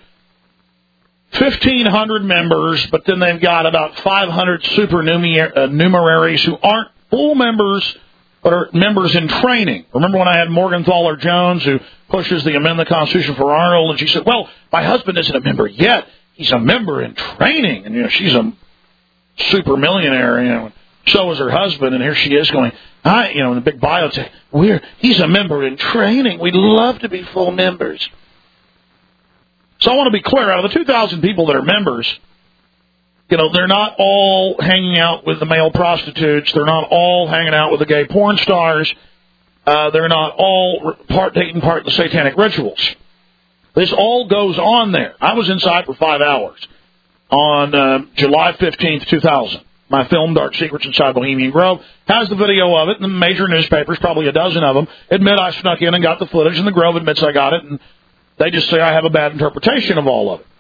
fifteen hundred members, but then they've got about five hundred supernumeraries who aren't full members, but are members in training. Remember when I had Morgan Thaler Jones, who pushes the Amend the Constitution for Arnold, and she said, well, my husband isn't a member yet. He's a member in training. And, you know, she's a super millionaire, you know. So is her husband, and here she is going, I, you know, in the big biotech, we're, he's a member in training. We'd love to be full members. So I want to be clear, out of the two thousand people that are members, you know, they're not all hanging out with the male prostitutes. They're not all hanging out with the gay porn stars. Uh, they're not all part, taking part in the satanic rituals. This all goes on there. I was inside for five hours on uh, July fifteenth, two thousand. My film, Dark Secrets Inside Bohemian Grove, has the video of it, and the major newspapers, probably a dozen of them, admit I snuck in and got the footage, and the Grove admits I got it, and they just say I have a bad interpretation of all of it.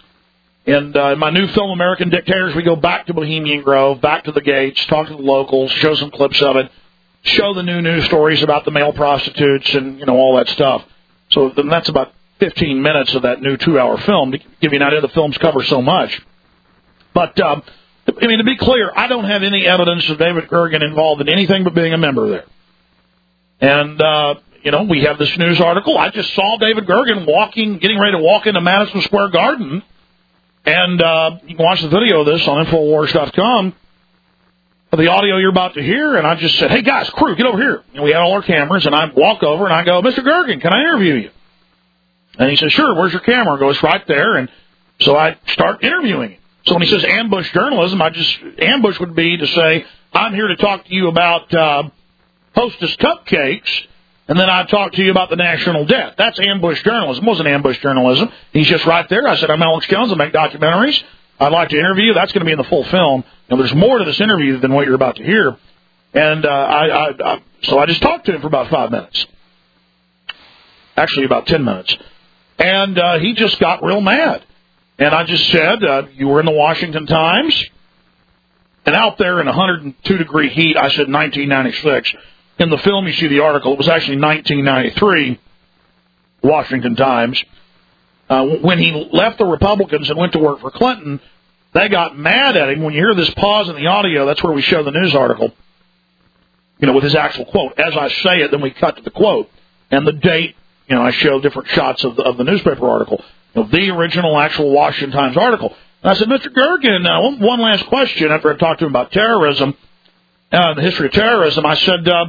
And uh, in my new film, American Dictators, we go back to Bohemian Grove, back to the gates, talk to the locals, show some clips of it, show the new news stories about the male prostitutes and, you know, all that stuff. So then that's about fifteen minutes of that new two-hour film to give you an idea. The films cover so much. But, um, I mean, to be clear, I don't have any evidence of David Gergen involved in anything but being a member there. And, uh, you know, we have this news article. I just saw David Gergen walking, getting ready to walk into Madison Square Garden. And uh, you can watch the video of this on Infowars dot com. The audio you're about to hear, and I just said, hey, guys, crew, get over here. And we had all our cameras, and I walk over, and I go, Mister Gergen, can I interview you? And he says, sure, where's your camera? I go, it's right there. And so I start interviewing him. So when he says ambush journalism, I just, ambush would be to say, I'm here to talk to you about uh, Hostess cupcakes, and then I talk to you about the national debt. That's ambush journalism. It wasn't ambush journalism. He's just right there. I said, I'm Alex Jones. I make documentaries. I'd like to interview you. That's going to be in the full film. Now, there's more to this interview than what you're about to hear. And uh, I, I, I, so I just talked to him for about five minutes. Actually, about ten minutes. And uh, he just got real mad. And I just said, uh, you were in the Washington Times, and out there in one hundred two degree heat, I said nineteen ninety-six. In the film, you see the article. It was actually nineteen ninety-three, Washington Times. Uh, when he left the Republicans and went to work for Clinton, they got mad at him. When you hear this pause in the audio, that's where we show the news article, you know, with his actual quote. As I say it, then we cut to the quote. And the date, you know, I show different shots of the, of the newspaper article. You know, the original actual Washington Times article. And I said, Mister Gergen, uh, one, one last question after I talked to him about terrorism, uh, the history of terrorism. I said, uh,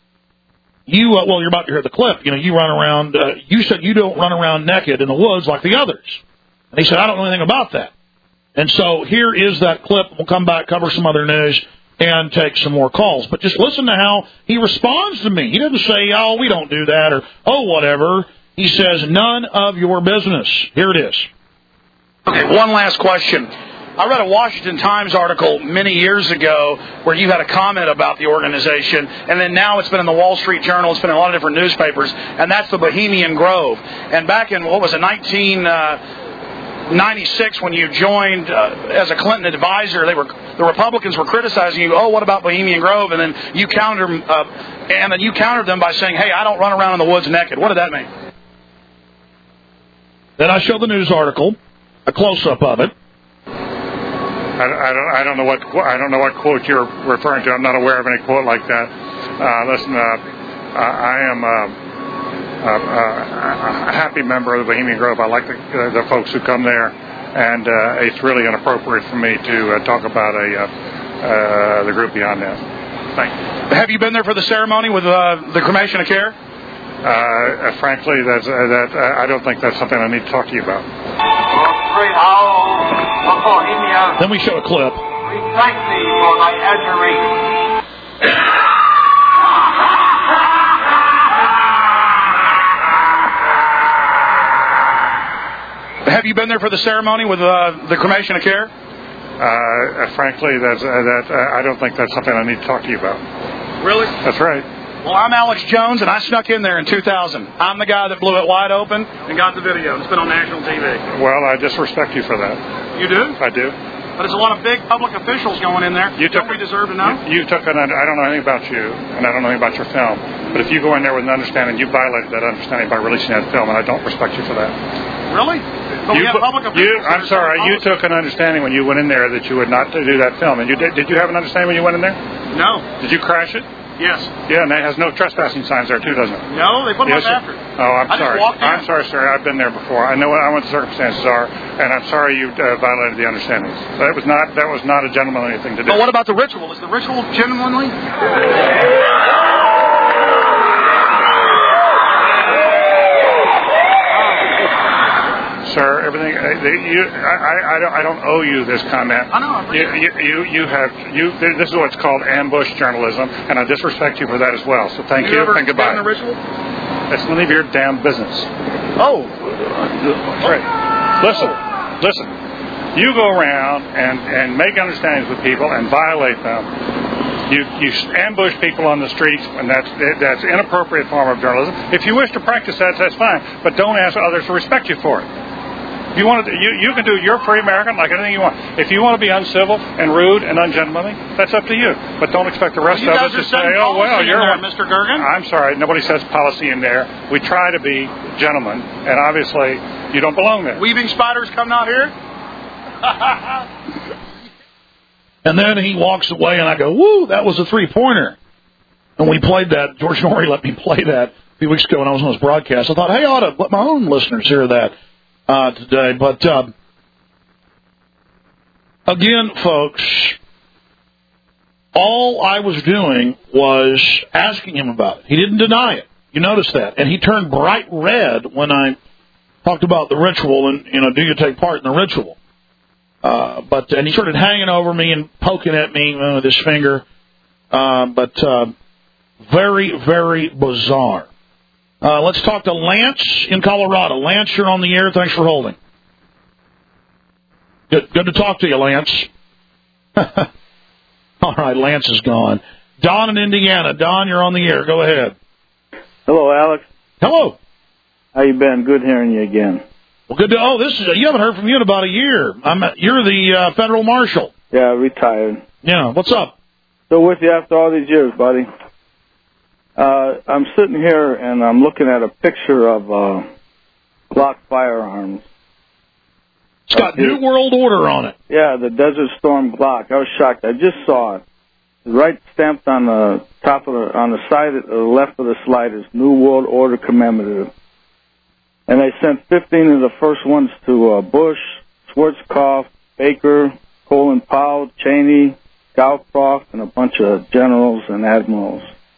you, uh, well, you're about to hear the clip. You know, you run around, uh, you said you don't run around naked in the woods like the others. And he said, I don't know anything about that. And so here is that clip. We'll come back, cover some other news, and take some more calls. But just listen to how he responds to me. He doesn't say, oh, we don't do that, or, oh, whatever. He says, none of your business. Here it is. Okay, one last question. I read a Washington Times article many years ago where you had a comment about the organization, and then now it's been in the Wall Street Journal, it's been in a lot of different newspapers, and that's the Bohemian Grove. And back in, what was it, nineteen ninety-six, when you joined uh, as a Clinton advisor, they were the Republicans were criticizing you, oh, what about Bohemian Grove? And then you countered them, uh, and then you countered them by saying, hey, I don't run around in the woods naked. What did that mean? Then I show the news article, a close-up of it. I, I don't. I don't know what. I don't know what quote you're referring to. I'm not aware of any quote like that. Uh, listen, uh, I am uh, uh, a happy member of the Bohemian Grove. I like the, uh, the folks who come there, and uh, it's really inappropriate for me to uh, talk about a uh, uh, the group beyond that. Thank you. Have you been there for the ceremony with uh, the cremation of care? Uh, frankly, that's, uh, that uh, I don't think that's something I need to talk to you about. Then we show a clip. We thank thee for thy adoration. Have you been there for the ceremony with uh, the cremation of care? Uh, frankly, that's, uh, that uh, I don't think that's something I need to talk to you about. Really? That's right. Well, I'm Alex Jones, and I snuck in there in two thousand. I'm the guy that blew it wide open and got the video. It's been on national T V. Well, I disrespect you for that. You do? I do. But there's a lot of big public officials going in there. You took, don't we deserve to know? You, you took an, I don't know anything about you, and I don't know anything about your film. But if you go in there with an understanding, you violated that understanding by releasing that film, and I don't respect you for that. Really? But you, we have public officials. You, I'm sorry, you took an understanding when you went in there that you would not do that film. And you did, did you have an understanding when you went in there? No. Did you crash it? Yes. Yeah, and it has no trespassing signs there too, doesn't it? No, they put them yes, up after. Oh, I'm I sorry. Just walked in. I'm sorry, sir. I've been there before. I know what I know what the circumstances are, and I'm sorry you uh, violated the understandings. That was not that was not a gentlemanly thing to do. But what about the ritual? Is the ritual gentlemanly? Sir, everything. Uh, you, I, I, don't, I don't owe you this comment. I know. I you, you, you, you have. You. This is what's called ambush journalism, and I disrespect you for that as well. So thank you, you ever and goodbye. The ritual? It's none of your damn business. Oh. Right. Listen. Listen. You go around and and make understandings with people and violate them. You you ambush people on the streets, and that's that's inappropriate form of journalism. If you wish to practice that, that's fine, but don't ask others to respect you for it. If you want to, you you can do. You're a free American, like anything you want. If you want to be uncivil and rude and ungentlemanly, that's up to you. But don't expect the rest well, of us to say, "Oh well, you're there, Mister Gergen." I'm sorry, nobody says policy in there. We try to be gentlemen, and obviously, you don't belong there. Weaving spiders come out here. And then he walks away, and I go, "Woo, that was a three-pointer." And we played that. George Norrie let me play that a few weeks ago when I was on his broadcast. I thought, hey, I ought to let my own listeners hear that. Uh, today, but uh, again, folks, all I was doing was asking him about it. He didn't deny it. You notice that, and he turned bright red when I talked about the ritual and, you know, do you take part in the ritual? Uh, but and he started hanging over me and poking at me uh, with his finger. Uh, but uh, very, very bizarre. Uh, let's talk to Lance in Colorado. Lance, you're on the air. Thanks for holding. Good, good to talk to you, Lance. All right, Lance is gone. Don in Indiana. Don, you're on the air. Go ahead. Hello, Alex. Hello. How you been? Good hearing you again. Well, good to. Oh, this is. You haven't heard from you in about a year. I'm. You're the uh, federal marshal. Yeah, retired. Yeah. What's up? Still with you after all these years, buddy. Uh, I'm sitting here and I'm looking at a picture of uh, Glock firearms. It's got New World Order on it. Yeah, the Desert Storm Glock. I was shocked. I just saw it. Right stamped on the top of the, on the side of the left of the slide is New World Order commemorative. And they sent fifteen of the first ones to uh, Bush, Schwarzkopf, Baker, Colin Powell, Cheney, Scowcroft, and a bunch of generals and admirals.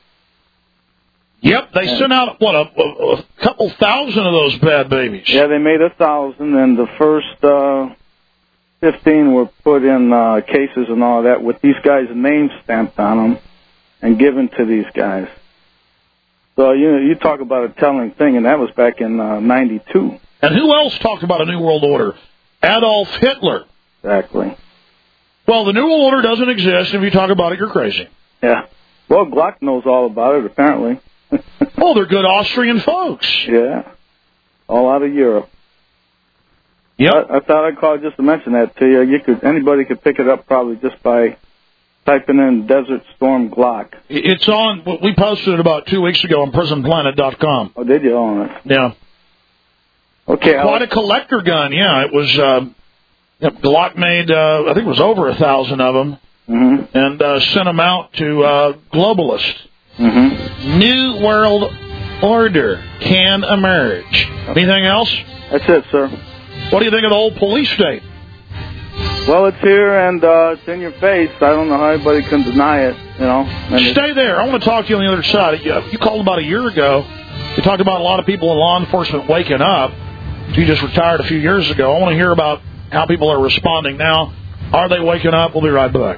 Yep, they sent out, what, a, a, a couple thousand of those bad babies. Yeah, they made a thousand, and the first uh, fifteen were put in uh, cases and all that with these guys' names stamped on them and given to these guys. So, you know, you talk about a telling thing, and that was back in uh, ninety-two. And who else talked about a New World Order? Adolf Hitler. Exactly. Well, the New World Order doesn't exist. If you talk about it, you're crazy. Yeah. Well, Glock knows all about it, apparently. Oh, they're good Austrian folks. Yeah. All out of Europe. Yep. I, I thought I'd call just to mention that to you. You could anybody could pick it up probably just by typing in Desert Storm Glock. It's on. We posted it about two weeks ago on prison planet dot com. Oh, did you own it? Yeah. Okay. Quite a collector gun. Yeah, it was. Uh, yep, Glock made. Uh, I think it was over a thousand of them, mm-hmm. and uh, sent them out to uh, globalists. Mm-hmm. New World Order can emerge. Anything else? That's it, sir. What do you think of the old police state? Well, it's here and uh, it's in your face. I don't know how anybody can deny it, you know. And Stay there. I want to talk to you on the other side. You, you called about a year ago. You talked about a lot of people in law enforcement waking up. You just retired a few years ago. I want to hear about how people are responding now. Are they waking up? We'll be right back.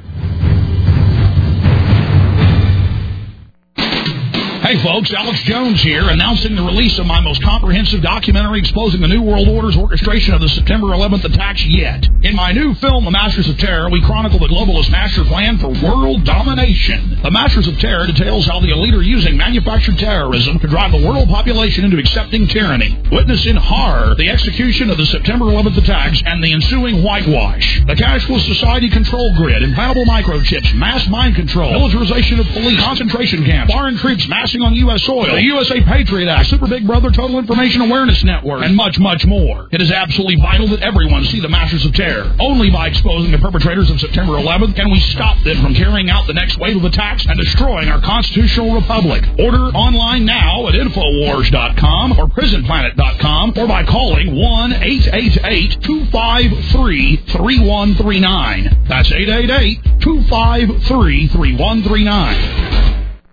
Hey folks, Alex Jones here, announcing the release of my most comprehensive documentary exposing the New World Order's orchestration of the September eleventh attacks yet. In my new film, The Masters of Terror, we chronicle the globalist master plan for world domination. The Masters of Terror details how the elite are using manufactured terrorism to drive the world population into accepting tyranny. Witness in horror the execution of the September eleventh attacks and the ensuing whitewash. The cashless society control grid, implantable microchips, mass mind control, militarization of police, concentration camps, foreign troops massing on U S soil, the U S A Patriot Act, Super Big Brother Total Information Awareness Network, and much, much more. It is absolutely vital that everyone see the Masters of Terror. Only by exposing the perpetrators of September eleventh can we stop them from carrying out the next wave of attacks and destroying our constitutional republic. Order online now at Infowars dot com or Prison Planet dot com or by calling one eight eight eight, two five three, three one three nine. That's eight eight eight, two five three, three one three nine.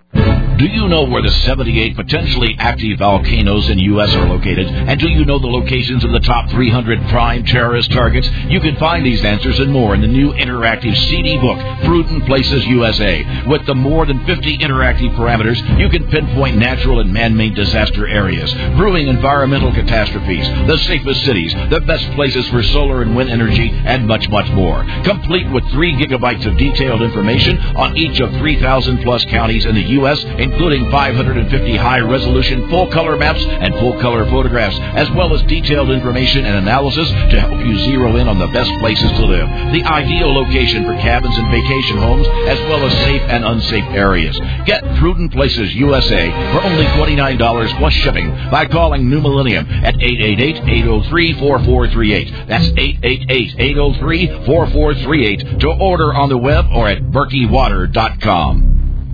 Do you know where the seventy-eight potentially active volcanoes in the U S are located? And do you know the locations of the top three hundred prime terrorist targets? You can find these answers and more in the new interactive C D book, Prudent Places U S A. With the more than fifty interactive parameters, you can pinpoint natural and man-made disaster areas, brewing environmental catastrophes, the safest cities, the best places for solar and wind energy, and much, much more. Complete with three gigabytes of detailed information on each of three thousand plus counties in the U S, including five hundred fifty high-resolution full-color maps and full-color photographs, as well as detailed information and analysis to help you zero in on the best places to live, the ideal location for cabins and vacation homes, as well as safe and unsafe areas. Get Prudent Places U S A for only twenty-nine dollars plus shipping by calling New Millennium at eight eight eight, eight oh three, four four three eight. That's eight eight eight, eight oh three, four four three eight to order on the web or at berkey water dot com.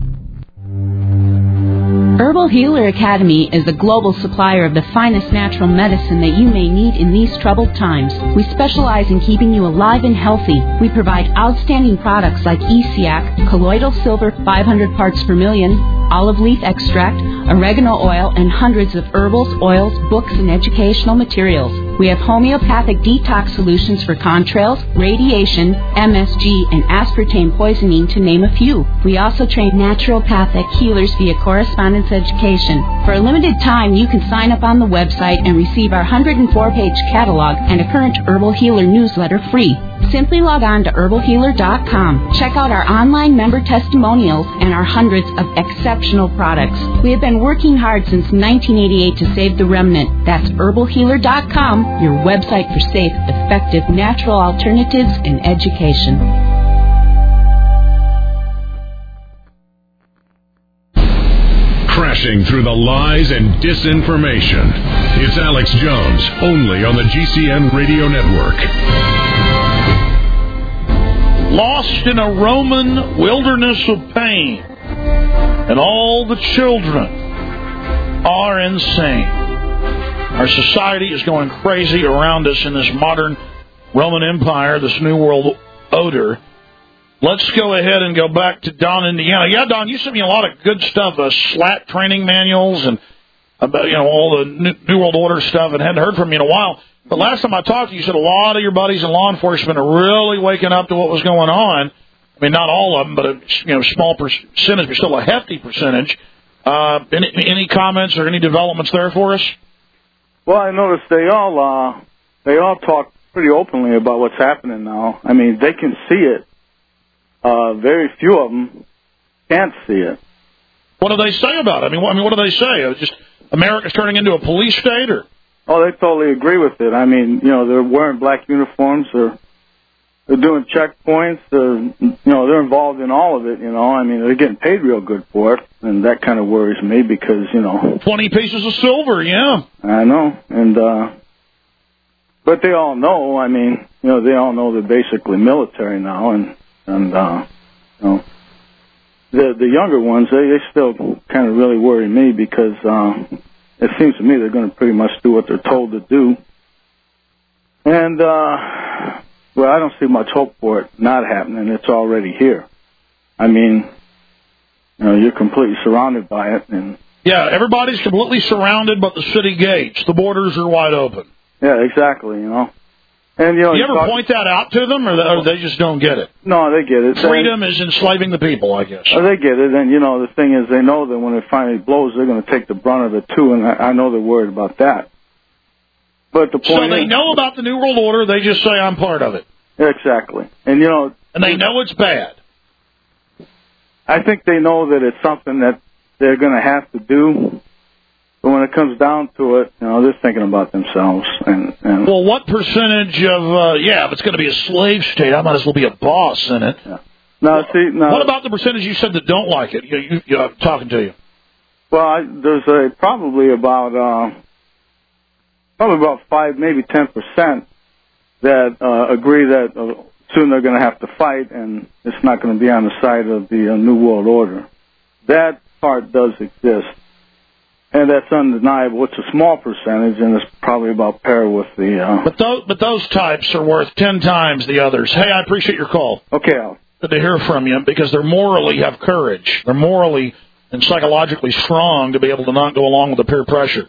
Herbal Healer Academy is a global supplier of the finest natural medicine that you may need in these troubled times. We specialize in keeping you alive and healthy. We provide outstanding products like E C A C, colloidal silver five hundred parts per million, olive leaf extract, oregano oil, and hundreds of herbals, oils, books, and educational materials. We have homeopathic detox solutions for contrails, radiation, M S G, and aspartame poisoning, to name a few. We also train naturopathic healers via correspondence education. For a limited time, you can sign up on the website and receive our one hundred four page catalog and a current Herbal Healer newsletter free. Simply log on to herbal healer dot com. Check out our online member testimonials and our hundreds of exceptional products. We have been working hard since nineteen eighty-eight to save the remnant. That's herbal healer dot com, your website for safe, effective, natural alternatives and education. Crashing through the lies and disinformation. It's Alex Jones, only on the G C N Radio Network. Lost in a Roman wilderness of pain, and all the children are insane. Our society is going crazy around us in this modern Roman Empire, this New World Order. Let's go ahead and go back to Don, Indiana. Yeah, Don, you sent me a lot of good stuff, uh, SLAT training manuals and about, you know, all the New World Order stuff, and hadn't heard from you in a while. But last time I talked to you, you said a lot of your buddies in law enforcement are really waking up to what was going on. I mean, not all of them, but a you know small percentage, but still a hefty percentage. Uh, any, any comments or any developments there for us? Well, I noticed they all uh, they all talk pretty openly about what's happening now. I mean, they can see it. Uh, very few of them can't see it. What do they say about it? I mean, what, I mean, what do they say? It's just America's turning into a police state, or? Oh, they totally agree with it. I mean, you know, they're wearing black uniforms, they're they're doing checkpoints, they're you know they're involved in all of it. You know, I mean, they're getting paid real good for it, and that kind of worries me because you know, twenty pieces of silver, yeah. I know, and uh, but they all know. I mean, you know, they all know they're basically military now, and and uh, you know. The the younger ones, they, they still kind of really worry me because uh, it seems to me they're going to pretty much do what they're told to do. And, uh, well, I don't see much hope for it not happening. It's already here. I mean, you know, you're completely surrounded by it. And yeah, everybody's completely surrounded but the city gates. The borders are wide open. Yeah, exactly, you know. And, you know, Do you ever talk- point that out to them, or they, or they just don't get it? No, they get it. Freedom is enslaving the people, I guess. Oh, they get it, and, you know, the thing is they know that when it finally blows, they're going to take the brunt of it, too, and I, I know they're worried about that. But the point So they is, know about the New World Order, they just say, I'm part of it. Exactly. And, you know... And they know it's bad. I think they know that it's something that they're going to have to do. But when it comes down to it, you know, they're thinking about themselves. And, and Well, what percentage of, uh, yeah, if it's going to be a slave state, I might as well be a boss in it. Yeah. Now, see, now, what about the percentage you said that don't like it? You, you, you, I'm talking to you. Well, I, there's a, probably about uh, probably about five, maybe ten percent that uh, agree that uh, soon they're going to have to fight, and it's not going to be on the side of the uh, New World Order. That part does exist. And that's undeniable. It's a small percentage, and it's probably about par with the... Uh... But those, but those types are worth ten times the others. Hey, I appreciate your call. Okay, Al. Good to hear from you, because they're morally have courage. They're morally and psychologically strong to be able to not go along with the peer pressure.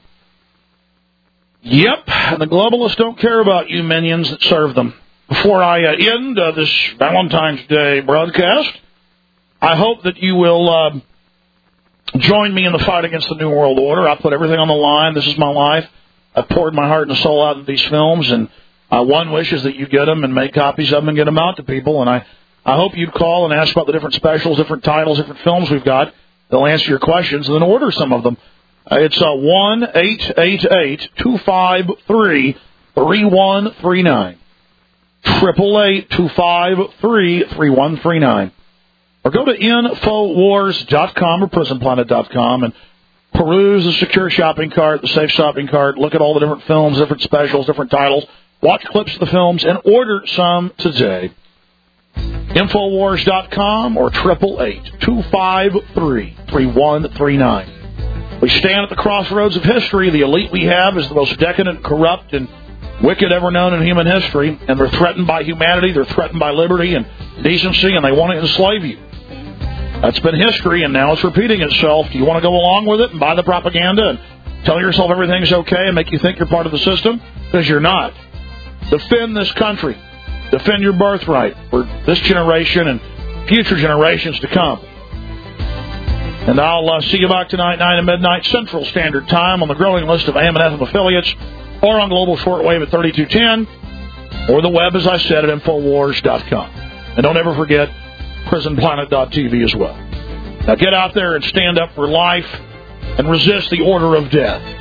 Yep, and the globalists don't care about you minions that serve them. Before I uh, end uh, this Valentine's Day broadcast, I hope that you will... Uh, Join me in the fight against the New World Order. I put everything on the line. This is my life. I poured my heart and soul out into these films, and uh, one wish is that you get them and make copies of them and get them out to people. And I, I hope you'd call and ask about the different specials, different titles, different films we've got. They'll answer your questions, and then order some of them. Uh, it's uh, one eight eight eight, two five three, three one three nine. eight eight eight, two five three, three one three nine. Or go to Infowars dot com or Prison Planet dot com and peruse the secure shopping cart, the safe shopping cart, look at all the different films, different specials, different titles, watch clips of the films, and order some today. Infowars dot com or eight eight eight, two five three, three one three nine. We stand at the crossroads of history. The elite we have is the most decadent, corrupt, and wicked ever known in human history, and they're threatened by humanity, they're threatened by liberty and decency, and they want to enslave you. That's been history, and now it's repeating itself. Do you want to go along with it and buy the propaganda and tell yourself everything's okay and make you think you're part of the system? Because you're not. Defend this country. Defend your birthright for this generation and future generations to come. And I'll uh, see you back tonight, nine to midnight Central Standard Time on the growing list of A M and F M affiliates, or on Global Shortwave at thirty-two ten, or the web, as I said, at Infowars dot com. And don't ever forget Prison Planet dot T V as well. Now get out there and stand up for life and resist the order of death.